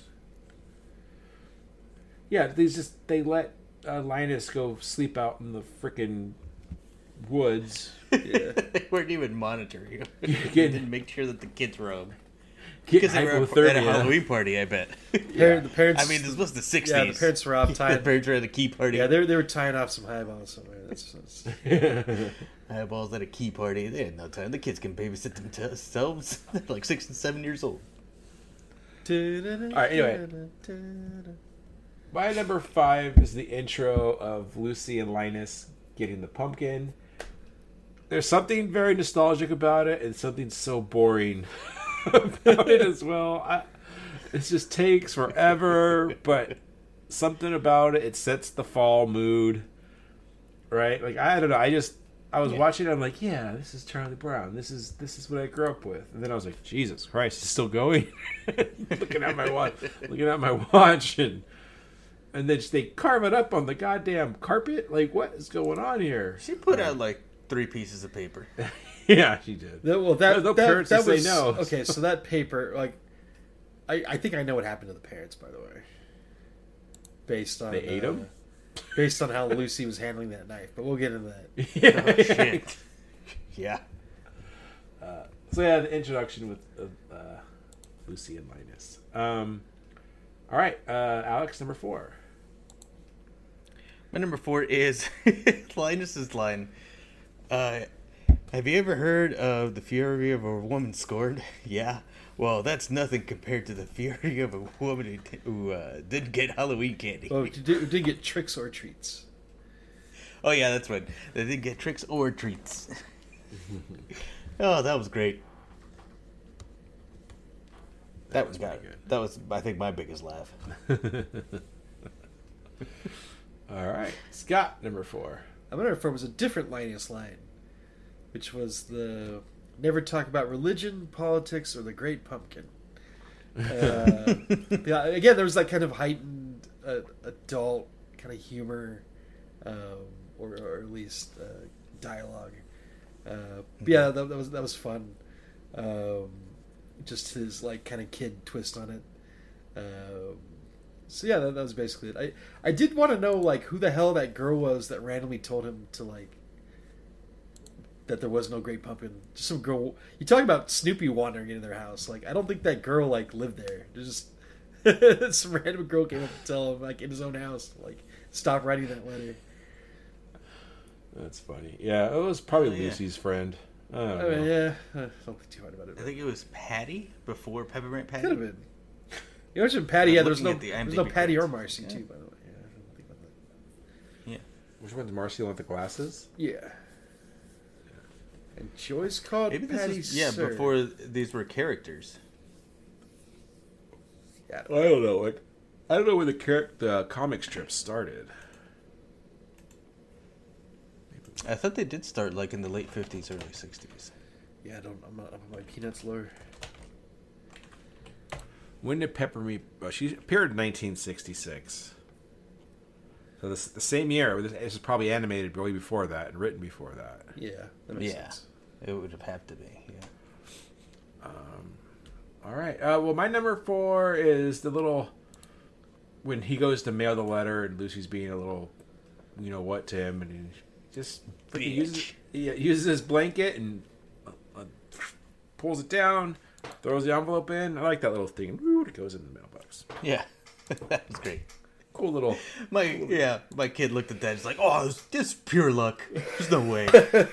Yeah, they let Linus go sleep out in the frickin' woods. Yeah. They weren't even monitoring. They Getting- didn't make sure that the kids were home. Getting Because they were at a hypothermia. Halloween party, I bet. The parents. I mean, this was the 60s. Yeah, the parents were off The tying. parents were at a key party. Yeah, they were tying off some highballs somewhere. That's Eyeballs at a key party. They had no time. The kids can babysit themselves. They're like 6 and 7 years old. All right, anyway. My number 5 is the intro of Lucy and Linus getting the pumpkin. There's something very nostalgic about it and something so boring about it as well. It just takes forever, but something about it sets the fall mood, right? Like, I don't know. I was watching it. I'm like, yeah, this is Charlie Brown. This is what I grew up with. And then I was like, Jesus Christ, it's still going. looking at my watch, and then they carve it up on the goddamn carpet. Like, what is going on here? She put out like 3 pieces of paper. Yeah, she did. Well, No parents that to say was no. okay. So that paper, like, I think I know what happened to the parents, by the way. Based on They ate 'em? Based on how Lucy was handling that knife, but we'll get into that. Yeah. Shit. Yeah. So yeah, the introduction with Lucy and Linus. All right, Alex, number 4. My number 4 is Linus's line. Have you ever heard of the fury of a woman scorned? Yeah. Well, that's nothing compared to the fury of a woman who didn't get Halloween candy. Oh, did get tricks or treats? Oh, yeah, that's right. They didn't get tricks or treats. Oh, that was great. That was pretty good. That was, I think, my biggest laugh. All right, Scott, number 4. My number 4 was a different Linus line, which was the never talk about religion, politics, or the Great Pumpkin. Yeah, again, there was that kind of heightened adult kind of humor, or at least dialogue. Yeah, that was fun. Just his like kind of kid twist on it. So yeah, that was basically it. I did want to know like who the hell that girl was that randomly told him to like that there was no Great Pumpkin. Just some girl. You talk about Snoopy wandering into their house. Like I don't think that girl like lived there. There's just some random girl came up to tell him like in his own house like stop writing that letter. That's funny. Yeah, it was probably yeah. Lucy's friend. I don't I know. mean, yeah, don't think too hard about it. I think it was Patty before Peppermint Patty. Could have been. You mentioned Patty. Yeah, there's looking no at the there's no IMDb Patty or credits. Marcy Yeah. too. By the way, yeah, I didn't think about that. Yeah. Which one's Marcy with the glasses? Yeah. And Joyce called Maybe this Patty was, yeah, Sir. before these were characters. Yeah, I don't know. Like, I don't know when the comic strip started. I thought they did start like in the late 50s, early 60s. yeah. I'm not up on my Peanuts lore. When did Peppermint? She appeared in 1966. So the same year. This is probably animated way before that and written before that. Yeah, that makes Yeah, sense. it would have had to be. Yeah. All right. Well, my number 4 is the little when he goes to mail the letter and Lucy's being a little, you know what, to him, and he just freaking uses his blanket and pulls it down, throws the envelope in. I like that little thing. It goes in the mailbox. Yeah, that was great. Cool little. My kid looked at that. He's like, "Oh, this is pure luck. There's no way."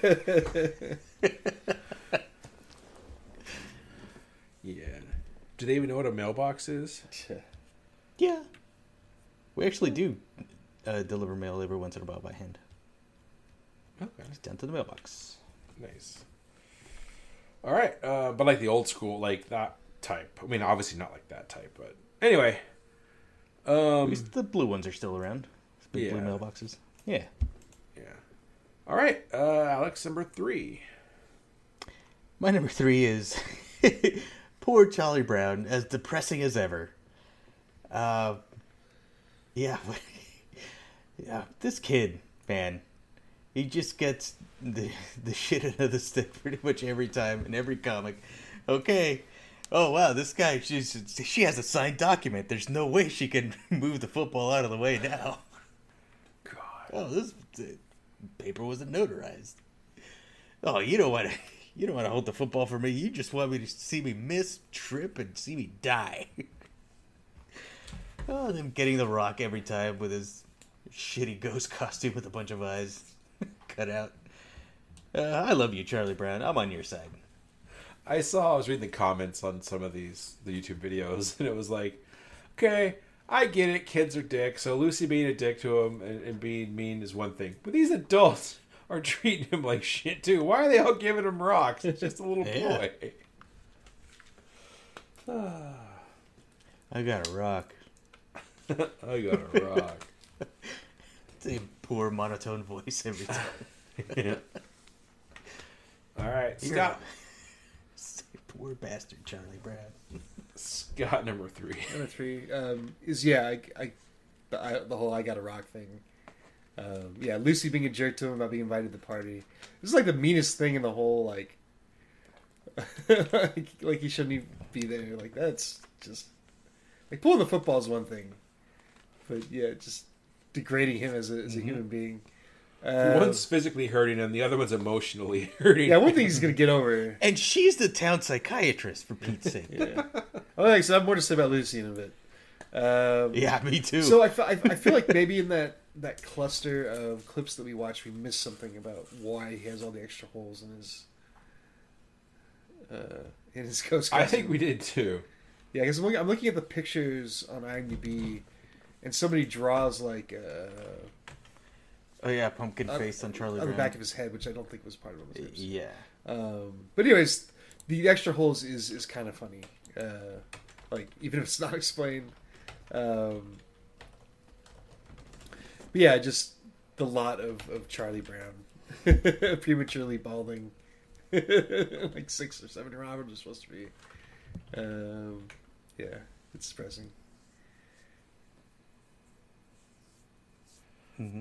Yeah. Do they even know what a mailbox is? Yeah, we actually do deliver mail every once in a while by hand. Okay. It's down to the mailbox. Nice. All right. But like the old school, like that type. I mean, obviously not like that type, but anyway. At least the blue ones are still around. Big blue mailboxes. Yeah. Yeah. All right. Alex, number 3. My number 3 is poor Charlie Brown, as depressing as ever. Yeah. Yeah. This kid, man, he just gets the shit out of the stick pretty much every time in every comic. Okay. Oh, wow, this guy, she has a signed document. There's no way she can move the football out of the way now. God. Oh, this paper wasn't notarized. Oh, you don't want to hold the football for me. You just want me to see me miss, trip, and see me die. Oh, them getting the Rock every time with his shitty ghost costume with a bunch of eyes cut out. I love you, Charlie Brown. I'm on your side. I was reading the comments on some of the YouTube videos, and it was like, okay, I get it, kids are dicks, so Lucy being a dick to him and being mean is one thing. But these adults are treating him like shit, too. Why are they all giving him rocks? It's just a little boy. I got a rock. I got a rock. Same poor monotone voice every time. Yeah. All right, Scott. Poor bastard, Charlie Brown. Scott, number 3. Number 3 is the whole I got a rock thing. Lucy being a jerk to him about being invited to the party. This is like the meanest thing in the whole like like he shouldn't even be there. Like that's just like pulling the football is one thing, but yeah, just degrading him as a human being. One's physically hurting him, the other one's emotionally hurting. Yeah, one thing he's gonna get over. And she's the town psychiatrist, for Pete's sake. Yeah. Okay, so I have more to say about Lucy in a bit. Yeah, me too. So I feel like maybe in that cluster of clips that we watched, we missed something about why he has all the extra holes in his ghost costume. I think we did too. Yeah, because I'm looking at the pictures on IMDb, and somebody draws like oh yeah, pumpkin face on Charlie on Brown. the back of his head, which I don't think was part of it. Yeah. But anyways, the extra holes is kind of funny. Like even if it's not explained. But yeah, just the lot of Charlie Brown prematurely balding, like 6 or 7 Robert was supposed to be. Yeah, it's depressing. Mm-hmm.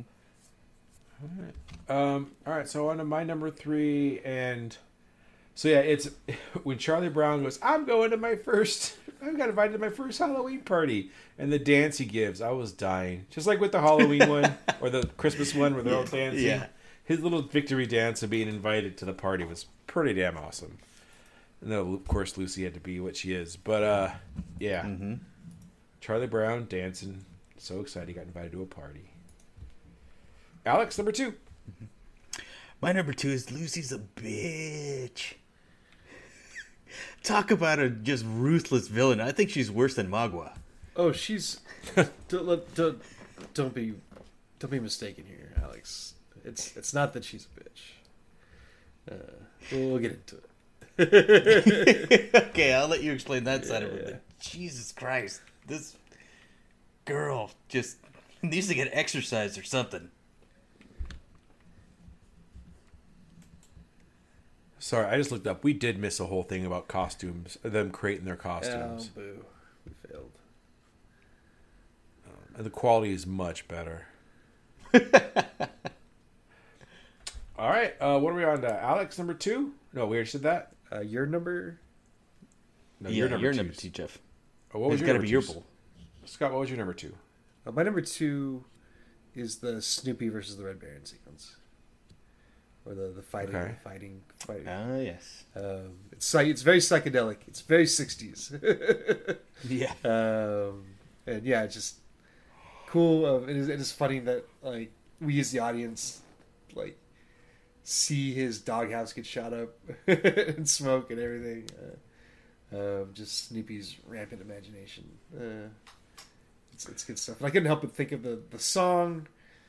All right, so on to my number 3, and so yeah, it's when Charlie Brown goes, I got invited to my first Halloween party, and the dance he gives, I was dying. Just like with the Halloween one or the Christmas one where they're all dancing. Yeah. His little victory dance of being invited to the party was pretty damn awesome. And then, of course, Lucy had to be what she is, but yeah, Charlie Brown dancing, so excited he got invited to a party. Alex, number 2. My number 2 is Lucy's a bitch. Talk about a just ruthless villain. I think she's worse than Magua. Oh, she's don't be mistaken here, Alex. It's not that she's a bitch. We'll get into it. Okay, I'll let you explain that side of it. But Jesus Christ, this girl just needs to get exercise or something. Sorry, I just looked up. We did miss a whole thing about costumes, them creating their costumes. Oh, boo. We failed. And the quality is much better. All right. What are we on to? Alex, number 2? No, we already said that. Your number? No, You're your number number 2. 2, Jeff. Oh, what was It's your got to number be your 2? bowl. Scott, what was your number 2? My number 2 is the Snoopy versus the Red Baron sequence, or the fighting, Okay. fighting. Ah, yes. It's very psychedelic. It's very 60s. Yeah. And yeah, it's just cool. It is funny that like we as the audience like see his doghouse get shot up and smoke and everything. Just Snoopy's rampant imagination. It's good stuff. And I couldn't help but think of the song,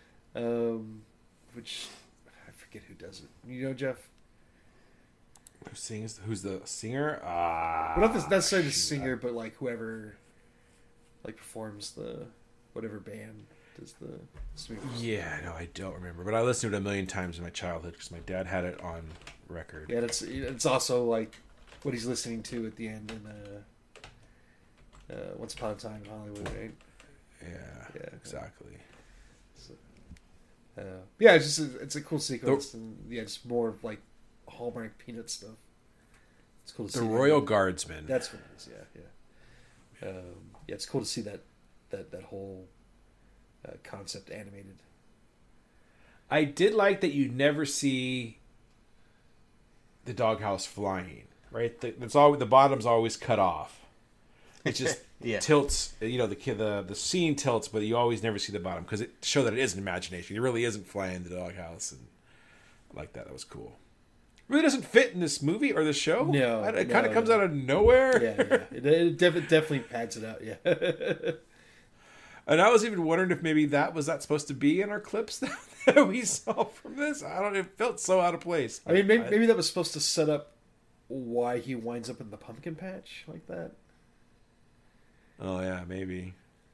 which I forget who does it. You know, Jeff? Who sings? Who's the singer? Well, not necessarily the singer, but like whoever like performs the whatever band does the Snoopy. Yeah, no, I don't remember. But I listened to it a million times in my childhood because my dad had it on record. Yeah, it's also like what he's listening to at the end in Once Upon a Time in Hollywood, right? Yeah, exactly. Yeah, it's a cool sequence, and yeah, it's more of like Hallmark Peanut stuff. It's cool to see The Royal Guardsman. That's what it is. Yeah. Yeah, it's cool to see that whole concept animated. I did like that you never see the doghouse flying. Right, that's all. The bottom's always cut off. It just Yeah. tilts. You know, the scene tilts, but you always never see the bottom because it show that it is an imagination. It really isn't flying the doghouse, and I like that. That was cool. Really doesn't fit in this movie or the show. No, it kind of comes out of nowhere. Yeah. It definitely pads it out. Yeah. And I was even wondering if maybe that supposed to be in our clips that we saw from this. I don't know. It felt so out of place. I mean, maybe that was supposed to set up why he winds up in the pumpkin patch like that. Oh yeah, maybe.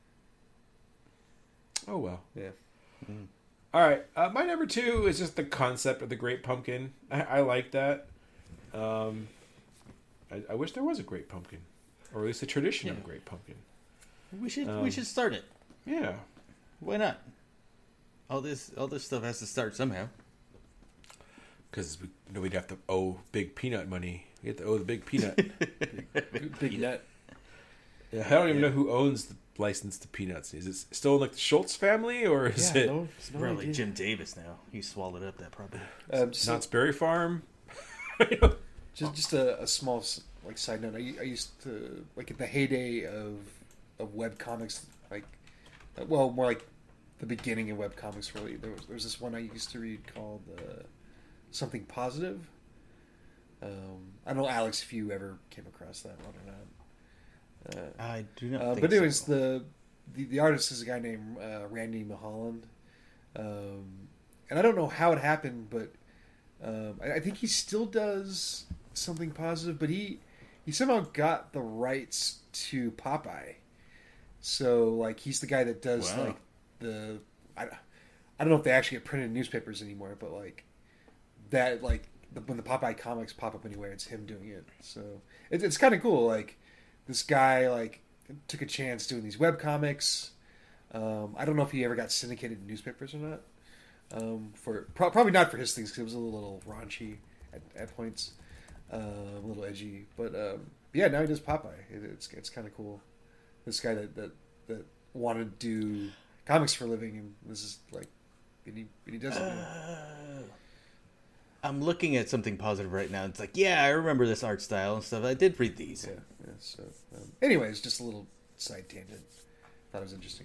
Oh well. Yeah. All right, my number 2 is just the concept of the Great Pumpkin. I like that. I wish there was a Great Pumpkin, or at least a tradition of a Great Pumpkin. We should start it. Yeah, Why not? All this stuff has to start somehow. because we'd have to owe Big Peanut money. We have to owe the Big Peanut. Big nut. Yeah, I don't even know who owns the license to Peanuts. Is it still like the Schultz family, or is it It's really Jim Davis now. He swallowed up that property. Knott's Berry Farm? Just a small like side note. I used to like at the heyday of web comics, like more like the beginning of web comics. Really, there was this one I used to read called Something Positive. I don't know, Alex, if you ever came across that one or not. I do not think But anyways, so. the artist is a guy named Randy Mulholland, and I don't know how it happened, but I think he still does Something Positive, but he somehow got the rights to Popeye, so like he's the guy that does Wow. like I don't know if they actually get printed in newspapers anymore, but like that like when the Popeye comics pop up anywhere, it's him doing it. So it's kind of cool. Like this guy like took a chance doing these web comics. I don't know if he ever got syndicated in newspapers or not. Probably not for his things because it was a little raunchy at points, a little edgy. But yeah, now he does Popeye. It's kind of cool. This guy that wanted to do comics for a living, and this is like, and he does it. I'm looking at Something Positive right now. It's like, yeah, I remember this art style and stuff. I did read these. Yeah. So, anyways, just a little side tangent. Thought it was interesting.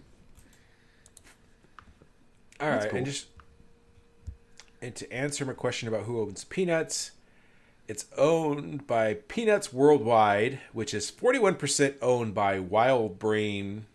All right, cool. and to answer my question about who owns Peanuts, it's owned by Peanuts Worldwide, which is 41% owned by Wild Brain,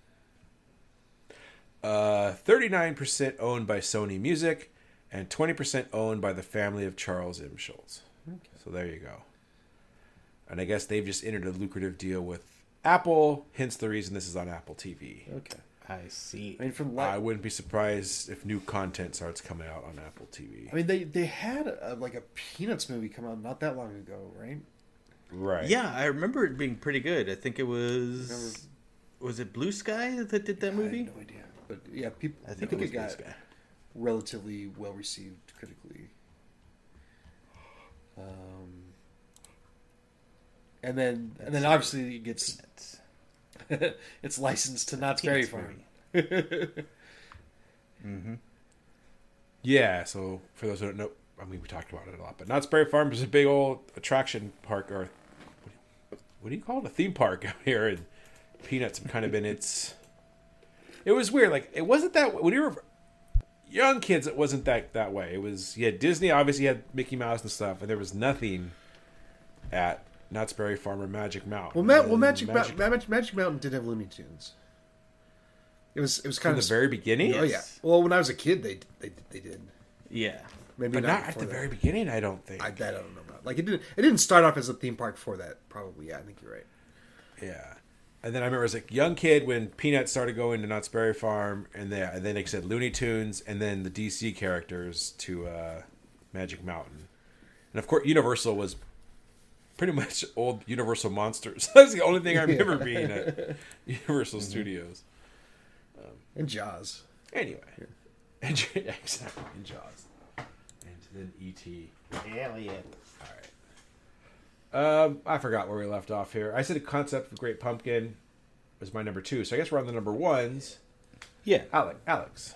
39% owned by Sony Music, and 20% owned by the family of Charles M. Schultz. Okay. So there you go. And I guess they've just entered a lucrative deal with Apple, hence the reason this is on Apple TV. Okay. I see. I mean, I wouldn't be surprised if new content starts coming out on Apple TV. I mean, they had a Peanuts movie come out not that long ago, right? Right. Yeah, I remember it being pretty good. I think it was... Was it Blue Sky that did that I movie? have no idea, but yeah, people. I think it was it got Blue Sky. relatively well received critically. And then obviously it gets it's licensed to Knott's Berry Farm. Mm-hmm. Yeah, so for those who don't know, I mean, we talked about it a lot, but Knott's Berry Farm is a big old attraction park, or what do you call it? A theme park out here, and Peanuts have kind of been its... It was weird, like, it wasn't that... When you were young kids, it wasn't that way. It was... You had Disney, obviously, you had Mickey Mouse and stuff, and there was nothing at Knott's Berry Farm or Magic Mountain. Magic Mountain did have Looney Tunes. It was kind of the very beginning. Oh yeah. Well, when I was a kid, they did. Yeah, Maybe But not at before the that. very beginning, I don't think. I don't know about. Like it didn't start off as a theme park for that. Probably, yeah. I think you're right. Yeah. And then I remember as a young kid when Peanuts started going to Knott's Berry Farm, and then like I said, Looney Tunes, and then the DC characters to Magic Mountain. And of course, Universal was pretty much old Universal Monsters. That's the only thing I remember being at Universal Studios. And Jaws. Anyway. Exactly, in Jaws. And then E.T. hell yeah. I forgot where we left off here. I said a concept of Great Pumpkin was my number 2, so I guess we're on the number 1s. Yeah, Alex.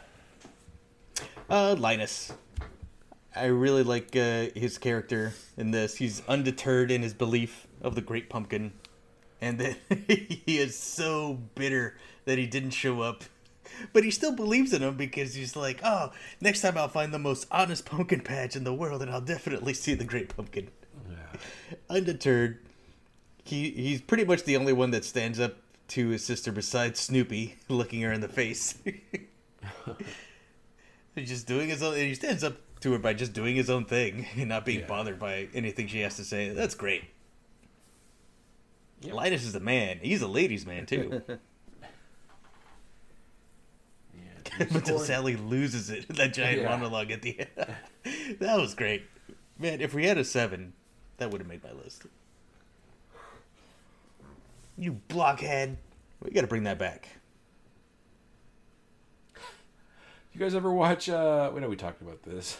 Linus. I really like his character in this. He's undeterred in his belief of the Great Pumpkin, and then he is so bitter that he didn't show up. But he still believes in him because he's like, oh, next time I'll find the most honest pumpkin patch in the world, and I'll definitely see the Great Pumpkin. Yeah. Undeterred. He's pretty much the only one that stands up to his sister besides Snoopy, looking her in the face. He's just doing his own. He stands up to her by just doing his own thing and not being bothered by anything she has to say. That's great. Yep. Linus is the man. He's a ladies' man too. Until Sally loses it, that giant monologue at the end. That was great. Man, if we had a 7, that would have made my list. You blockhead. We gotta bring that back. You guys ever watch, we know we talked about this.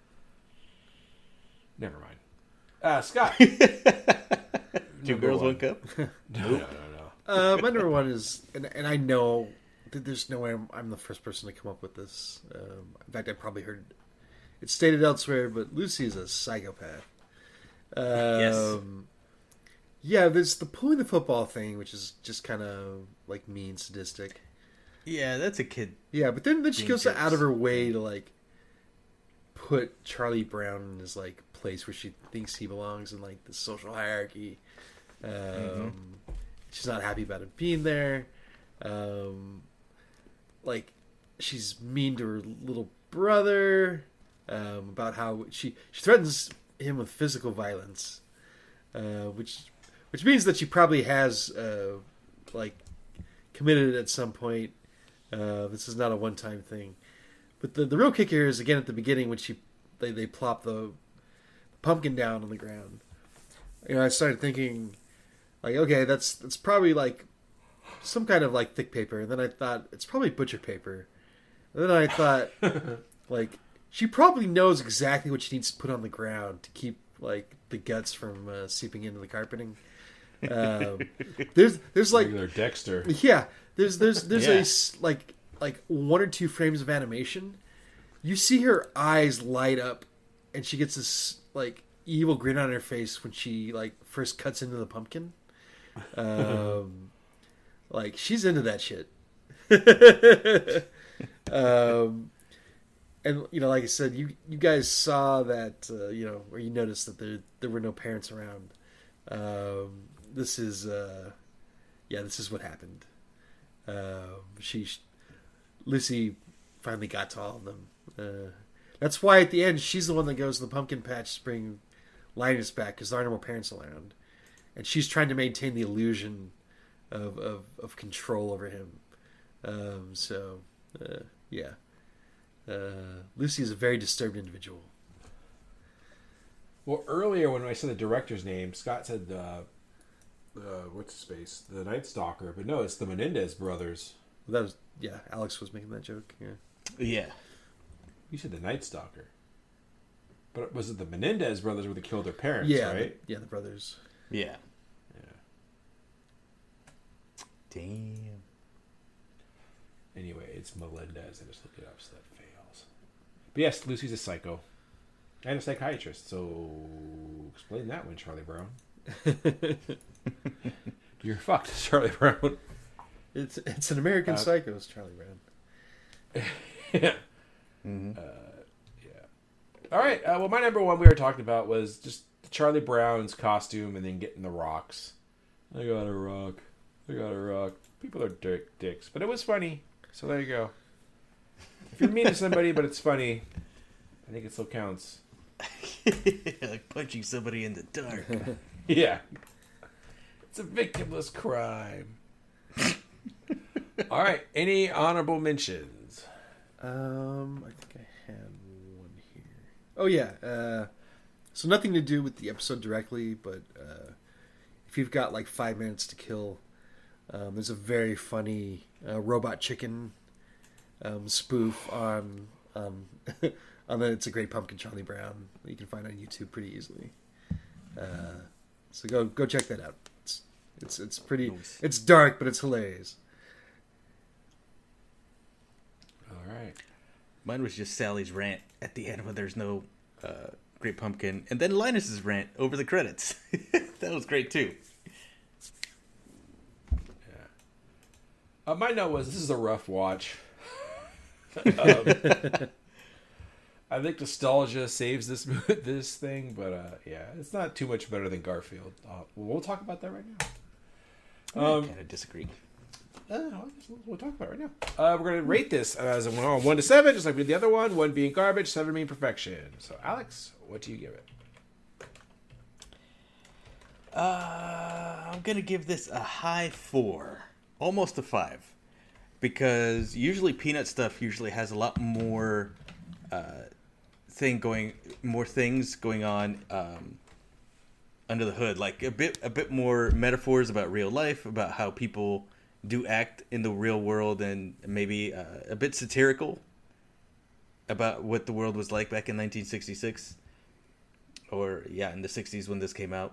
Never mind. Scott. Two Girls, One Cup? No. My number 1 is, and I know that there's no way I'm the first person to come up with this. In fact, I probably heard it stated elsewhere, but Lucy is a psychopath. Yes. Yeah, there's the pulling the football thing, which is just kind of like mean, sadistic. Yeah, that's a kid. Yeah, but then she goes Dangerous. out of her way to like put Charlie Brown in his like place where she thinks he belongs in like the social hierarchy. She's not happy about him being there. Like she's mean to her little brother about how she threatens him with physical violence, which means that she probably has like committed it at some point. This is not a one-time thing. But the real kick here is again at the beginning when they plop the pumpkin down on the ground. You know, I started thinking like, okay, that's probably like some kind of like thick paper, and then I thought it's probably butcher paper. And then I thought like she probably knows exactly what she needs to put on the ground to keep like the guts from seeping into the carpeting. There's like Regular Dexter. yeah, there's Yeah. a like 1 or 2 frames of animation. You see her eyes light up, and she gets this like evil grin on her face when she like first cuts into the pumpkin. Like she's into that shit. And you know, like I said, you guys saw that you know, or you noticed that there were no parents around. This is what happened. Lucy finally got to all of them. That's why at the end she's the one that goes to the pumpkin patch to bring Linus back because there are no more parents around, and she's trying to maintain the illusion of control over him. Lucy is a very disturbed individual. Well, earlier when I said the director's name, Scott said what's his face? The Night Stalker, but no, it's the Menendez brothers. That was Alex was making that joke. Yeah. Yeah. You said the Night Stalker. But was it the Menendez brothers where they killed their parents, Yeah, right? the brothers. Yeah. Yeah. Damn. Anyway, it's Melendez. I just looked it up, so that fails. But yes, Lucy's a psycho. And a psychiatrist, so explain that one, Charlie Brown. You're fucked, Charlie Brown. It's an American Psycho's Charlie Brown. Yeah. Mm-hmm. Yeah. All right. Well, my number one we were talking about was just Charlie Brown's costume and then getting the rocks. I got a rock. I got a rock. People are dicks, but it was funny. So there you go. If you're mean to somebody, but it's funny, I think it still counts. Like punching somebody in the dark. Yeah. It's a victimless crime. All right. Any honorable mentions? I think I had one here. Oh yeah. So nothing to do with the episode directly, but if you've got like 5 minutes to kill, there's a very funny Robot Chicken spoof on on the It's a Great Pumpkin Charlie Brown that you can find on YouTube pretty easily. So go check that out. It's pretty. Nice. It's dark, but it's hilarious. All right. Mine was just Sally's rant at the end when there's no Great Pumpkin, and then Linus's rant over the credits. That was great too. Yeah. My note was this is a rough watch. I think nostalgia saves this thing, but yeah, it's not too much better than Garfield. We'll talk about that right now. I kind of disagree. We'll talk about it right now. We're going to rate this as a 1 to 7, just like we did the other one. 1 being garbage, 7 being perfection. So, Alex, what do you give it? I'm gonna give this a high 4, almost a 5, because usually Peanut stuff usually has a lot more things going on under the hood, like a bit more metaphors about real life, about how people do act in the real world, and maybe a bit satirical about what the world was like back in 1966, or in the 60s when this came out.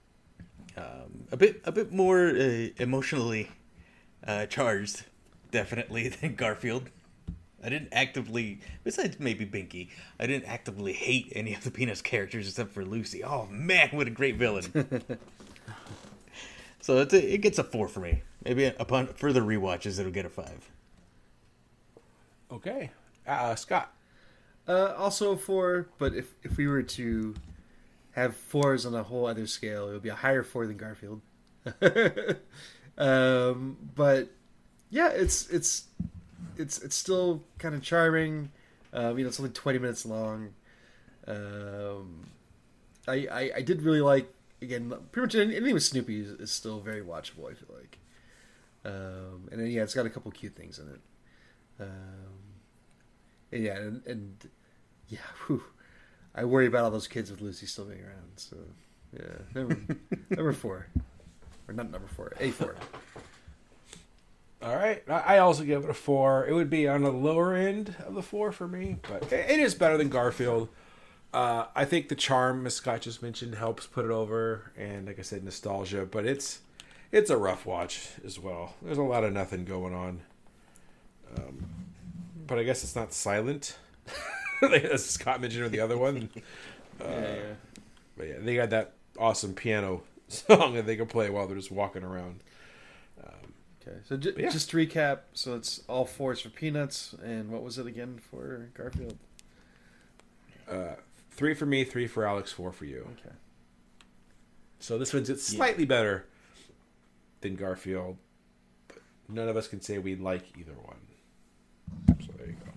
A bit more emotionally charged, definitely, than Garfield. I didn't actively, besides maybe Binky, I didn't actively hate any of the Peanuts characters except for Lucy. Oh man, what a great villain! So it gets a 4 for me. Maybe upon further rewatches, it'll get a 5. Okay. Scott. Also a 4, but if we were to have 4s on a whole other scale, it would be a higher 4 than Garfield. But yeah, it's still kind of charming. It's only 20 minutes long. I did really like, again, pretty much anything with Snoopy is still very watchable, I feel like. And then, it's got a couple cute things in it. Whew, I worry about all those kids with Lucy still being around. So, yeah, number 4. Or not number 4, A4. All right. I also give it a 4. It would be on the lower end of the 4 for me, but it is better than Garfield. I think the charm, as Scott just mentioned, helps put it over, and like I said, nostalgia. But it's a rough watch as well. There's a lot of nothing going on. But I guess it's not silent, as Scott mentioned with the other one. Yeah. But yeah, they got that awesome piano song that they can play while they're just walking around. Okay, so just to recap, so it's all 4s for Peanuts, and what was it again for Garfield? 3 for me, 3 for Alex, 4 for you. Okay. So this one's slightly better than Garfield, but none of us can say we like either one. So there you go.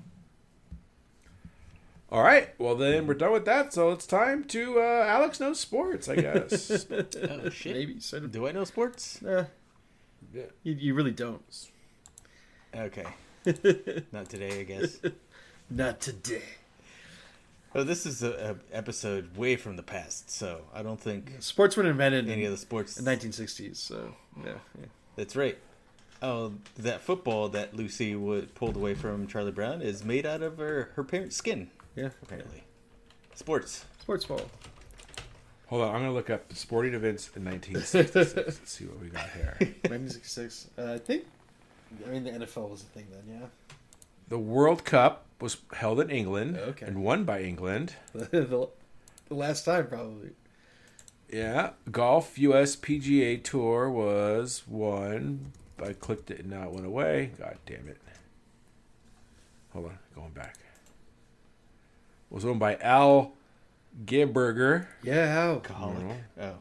All right, well then we're done with that. So it's time to Alex knows sports, I guess. Oh shit! Maybe. Do I know sports? Yeah. You really don't. Okay. Not today, I guess. Not today. Oh, this is an episode way from the past, so I don't think Sports were invented any of the sports in the 1960s. So yeah. That's right. Oh, that football that Lucy pulled away from Charlie Brown is made out of her parents' skin. Yeah. Apparently. Sports. Sports ball. Hold on, I'm gonna look up the sporting events in 1966. Let's see what we got here. 1966. I think. I mean, the NFL was a thing then. Yeah. The World Cup was held in England Okay. and won by England. the last time, probably. Yeah, golf US PGA Tour was won. I clicked it and now it went away. God damn it. Hold on, going back. Was owned by Al Gehberger. Yeah, how? Alcoholic. Oh.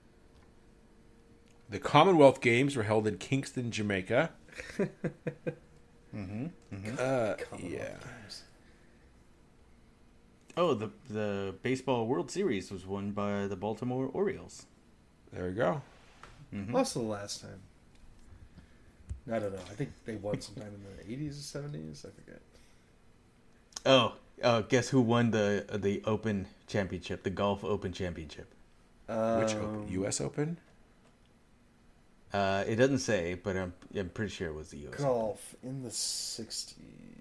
The Commonwealth Games were held in Kingston, Jamaica. Yeah. Oh, the baseball World Series was won by the Baltimore Orioles. There we go. Also the last time. I don't know. I think they won sometime in the 80s or 70s. I forget. Oh, guess who won the Open Championship, the Golf Open Championship? Which Open? U.S. Open? It doesn't say, but I'm pretty sure it was the U.S. Golf in the 60s.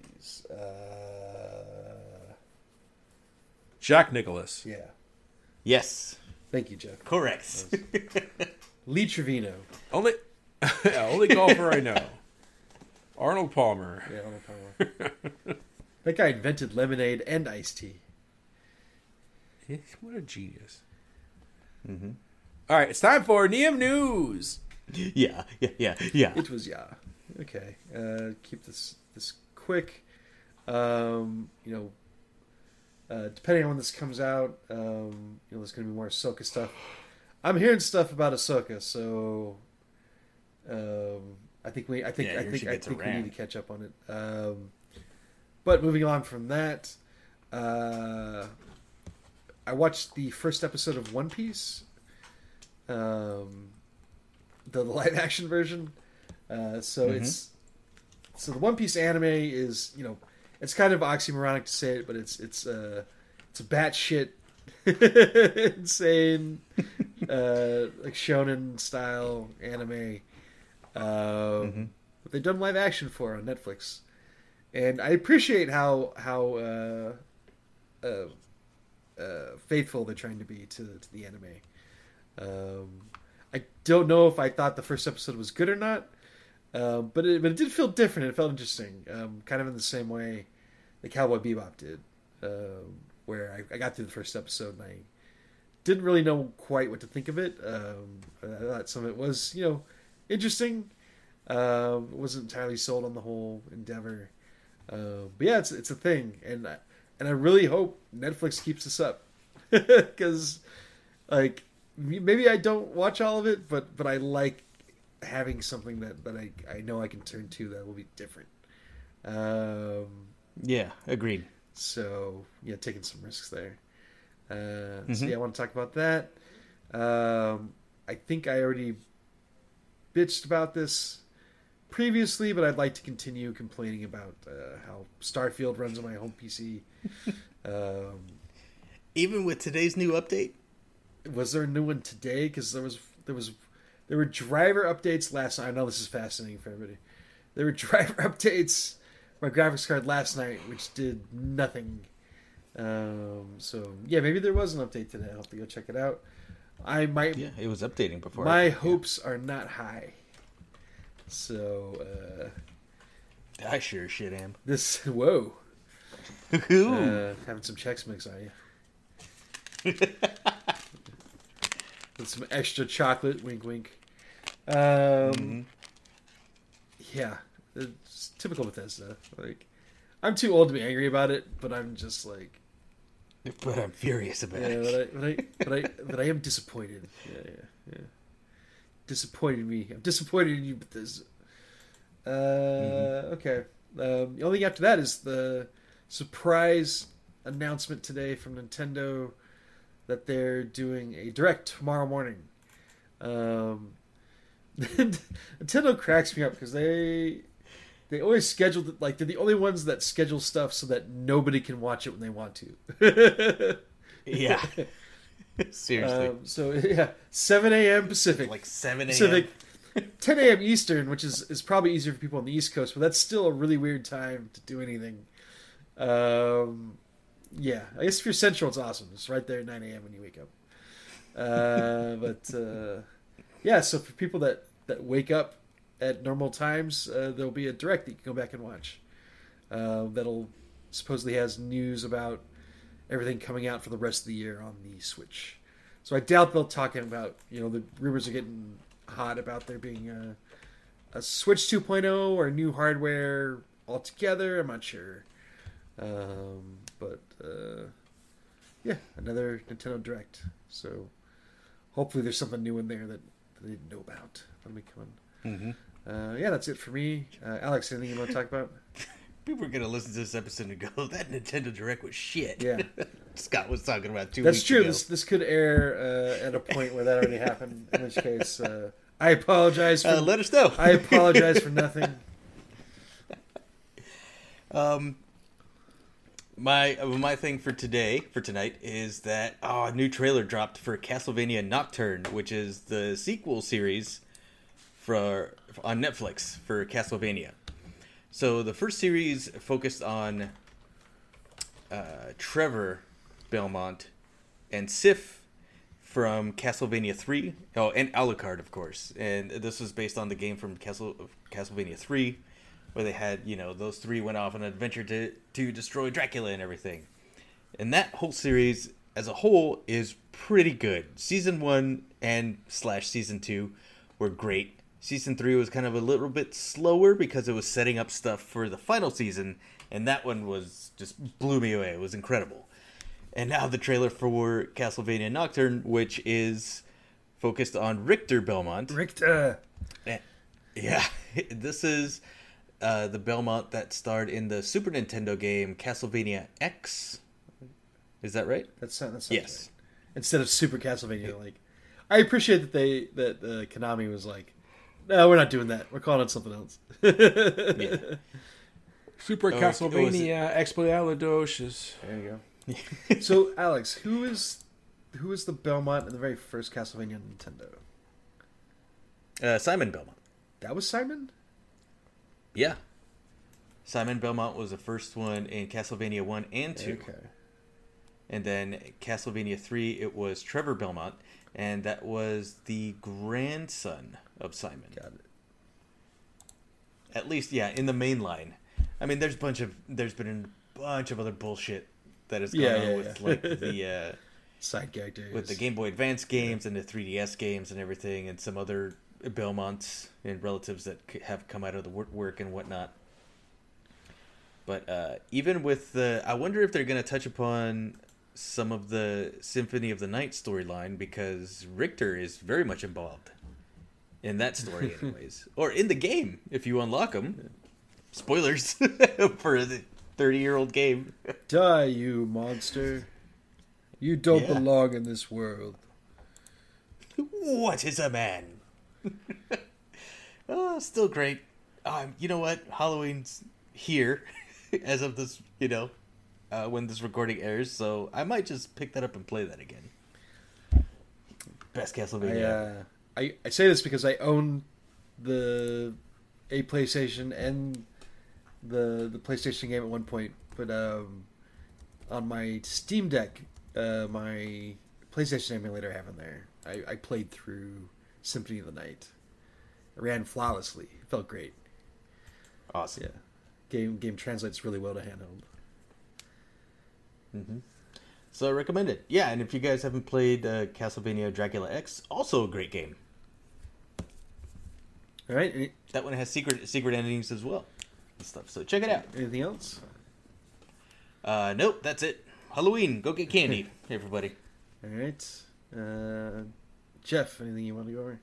Jack Nicklaus. Yeah. Yes, Thank you, Jeff. correct. Lee Trevino. Only golfer I know. Arnold Palmer. Yeah, Arnold Palmer. That guy invented lemonade and iced tea. What a genius. All right, it's time for Neum News. yeah. It was okay. Keep this quick. Depending on when this comes out, there's going to be more Ahsoka stuff. I'm hearing stuff about Ahsoka, so I think we need to catch up on it. But moving on from that, I watched the first episode of One Piece, the live action version. So the One Piece anime is, it's kind of oxymoronic to say it, but it's a batshit insane like shonen style anime. But they've done live action for on Netflix, and I appreciate how faithful they're trying to be to the anime. I don't know if I thought the first episode was good or not, but it did feel different. It felt interesting, kind of in the same way that Cowboy Bebop did, where I got through the first episode and I didn't really know quite what to think of it. I thought some of it was, interesting. Wasn't entirely sold on the whole endeavor, but yeah, it's a thing, and I really hope Netflix keeps this up, because maybe I don't watch all of it, but I like having something that I know I can turn to that will be different. Yeah, agreed. So yeah, taking some risks there. So yeah, I want to talk about that. I think I already bitched about this previously, but I'd like to continue complaining about how Starfield runs on my home PC. Even with today's new update? Was there a new one today? Because there were driver updates last night. I know this is fascinating for everybody. There were driver updates for my graphics card last night, which did nothing. So yeah, maybe there was an update today. I'll have to go check it out. I might. Yeah, it was updating before. My hopes are not high. So I sure shit am. this whoa. Having some Chex Mix, are you? With some extra chocolate, wink, wink. Yeah, it's typical Bethesda. I'm too old to be angry about it, but I'm just But I'm furious about it. But I am disappointed. Yeah. Disappointed me. I'm disappointed in you, Bethesda. Okay. The only thing after that is the surprise announcement today from Nintendo that they're doing a direct tomorrow morning. Nintendo cracks me up because they always schedule it, they're the only ones that schedule stuff so that nobody can watch it when they want to. Yeah. Seriously. So yeah, 7 a.m. Pacific. 7 a.m. Pacific. 10 a.m. Eastern, which is probably easier for people on the East Coast, but that's still a really weird time to do anything. Yeah, I guess if you're Central, it's awesome. It's right there at 9 a.m. when you wake up. Yeah, so for people that wake up at normal times, there'll be a direct that you can go back and watch. That'll supposedly has news about everything coming out for the rest of the year on the Switch. So I doubt they'll talk about, the rumors are getting hot about there being a Switch 2.0 or new hardware altogether. I'm not sure. Yeah, another Nintendo Direct. So hopefully there's something new in there that they didn't know about. That'll be coming. Yeah, that's it for me. Alex, anything you want to talk about? People are going to listen to this episode and go, that Nintendo Direct was shit. Yeah. Scott was talking about 2 That's weeks true. ago. This could air at a point where that already happened. In which case, I apologize for... let us know. I apologize for nothing. My thing for tonight, is that a new trailer dropped for Castlevania Nocturne, which is the sequel series on Netflix for Castlevania. So the first series focused on Trevor Belmont and Sif from Castlevania 3. Oh, and Alucard, of course. And this was based on the game from Castlevania 3, where they had, those three went off on an adventure to destroy Dracula and everything. And that whole series, as a whole, is pretty good. Season 1 and / Season 2 were great. Season 3 was kind of a little bit slower because it was setting up stuff for the final season, and that one was just blew me away. It was incredible. And now the trailer for Castlevania Nocturne, which is focused on Richter Belmont. Richter! Yeah, this is the Belmont that starred in the Super Nintendo game Castlevania X. Is that right? That sounds yes. Right. Instead of Super Castlevania, I appreciate that Konami was like, no, we're not doing that. We're calling it something else. Yeah. Super Castlevania Expialidocious. There you go. So, Alex, who is the Belmont in the very first Castlevania on Nintendo? Simon Belmont. That was Simon? Yeah. Simon Belmont was the first one in Castlevania 1 and 2. Okay. And then Castlevania 3, it was Trevor Belmont, and that was the grandson of Simon. Got it. At least, yeah, in the main line. I mean, there's been a bunch of other bullshit that has gone on with like the side characters, with the Game Boy Advance games and the 3DS games and everything, and some other Belmonts and relatives that have come out of the woodwork and whatnot. But even with I wonder if they're going to touch upon some of the Symphony of the Night storyline, because Richter is very much involved in that story anyways. Or in the game, if you unlock them. Spoilers for the 30-year-old game. Die, you monster. You don't belong in this world. What is a man? Oh, still great. You know what? Halloween's here as of this, when this recording airs, so I might just pick that up and play that again. Best Castlevania. I say this because I own a PlayStation and the PlayStation game at one point, but on my Steam Deck, my PlayStation emulator I have in there, I played through Symphony of the Night. It ran flawlessly. It felt great. Awesome. Yeah. Game translates really well to handheld. Mm-hmm. So I recommend it. Yeah, and if you guys haven't played Castlevania Dracula X, also a great game. All right. That one has secret endings as well and stuff. So check it out. Anything else? Nope, that's it. Halloween, go get candy, everybody. All right. Jeff, anything you want to go over?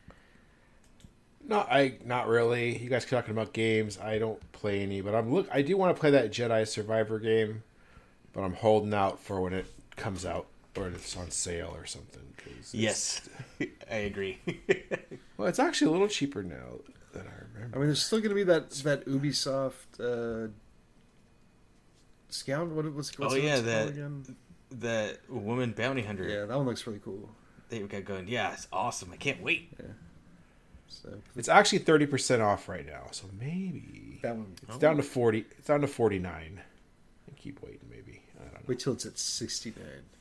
Not really. You guys are talking about games. I don't play any, but I do want to play that Jedi Survivor game, but I'm holding out for when it comes out or it's on sale or something. Yes, I agree. Well, it's actually a little cheaper now than I remember. I mean, there's still going to be that Ubisoft Scout. What's it called again? That woman bounty hunter. Yeah, that one looks really cool. They got going. Yeah, it's awesome. I can't wait. Yeah. So It's actually 30% off right now, so maybe that one. it's down to 40. It's down to 49. I keep waiting, maybe. I don't know. Wait till it's at 69.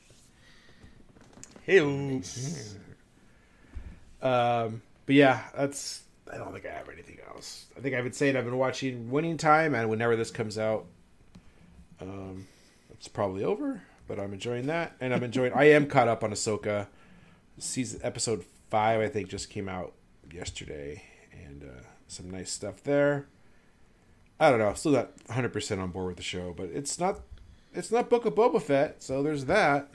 Hey, But yeah, that's. I don't think I have anything else. I think I've been saying I've been watching Winning Time, and whenever this comes out, it's probably over. But I'm enjoying that, and I'm enjoying. I am caught up on Ahsoka. Episode 5, I think, just came out yesterday, and some nice stuff there. I don't know. Still not 100% on board with the show, but it's not Book of Boba Fett, so there's that.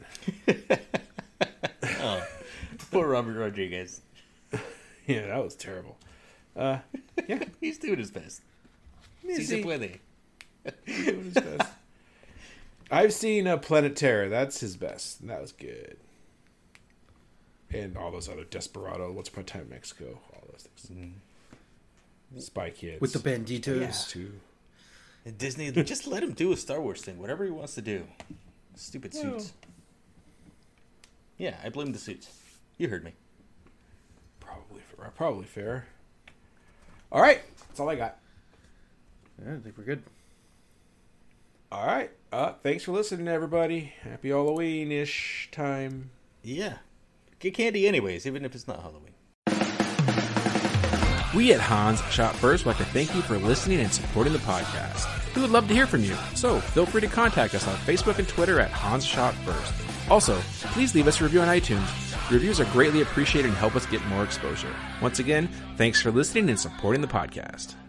oh, poor Robert Rodriguez. Yeah, that was terrible. Yeah, He's doing his best. Si se puede. doing his best. I've seen Planet Terror. That's his best. And that was good. And all those other Desperado, Once Upon a Time in Mexico, all those things. Spy Kids. With the Banditos. Too. And Disney, just let him do a Star Wars thing, whatever he wants to do. Stupid suits. Yeah, I blame the suits. You heard me. Probably fair. All right. That's all I got. Yeah, I think we're good. All right. Thanks for listening, everybody. Happy Halloween-ish time. Yeah. Get candy anyways, even if it's not Halloween. We at Hans Shot First would like to thank you for listening and supporting the podcast. We would love to hear from you, so feel free to contact us on Facebook and Twitter at Hans Shot First. Also, please leave us a review on iTunes. Reviews are greatly appreciated and help us get more exposure. Once again, thanks for listening and supporting the podcast.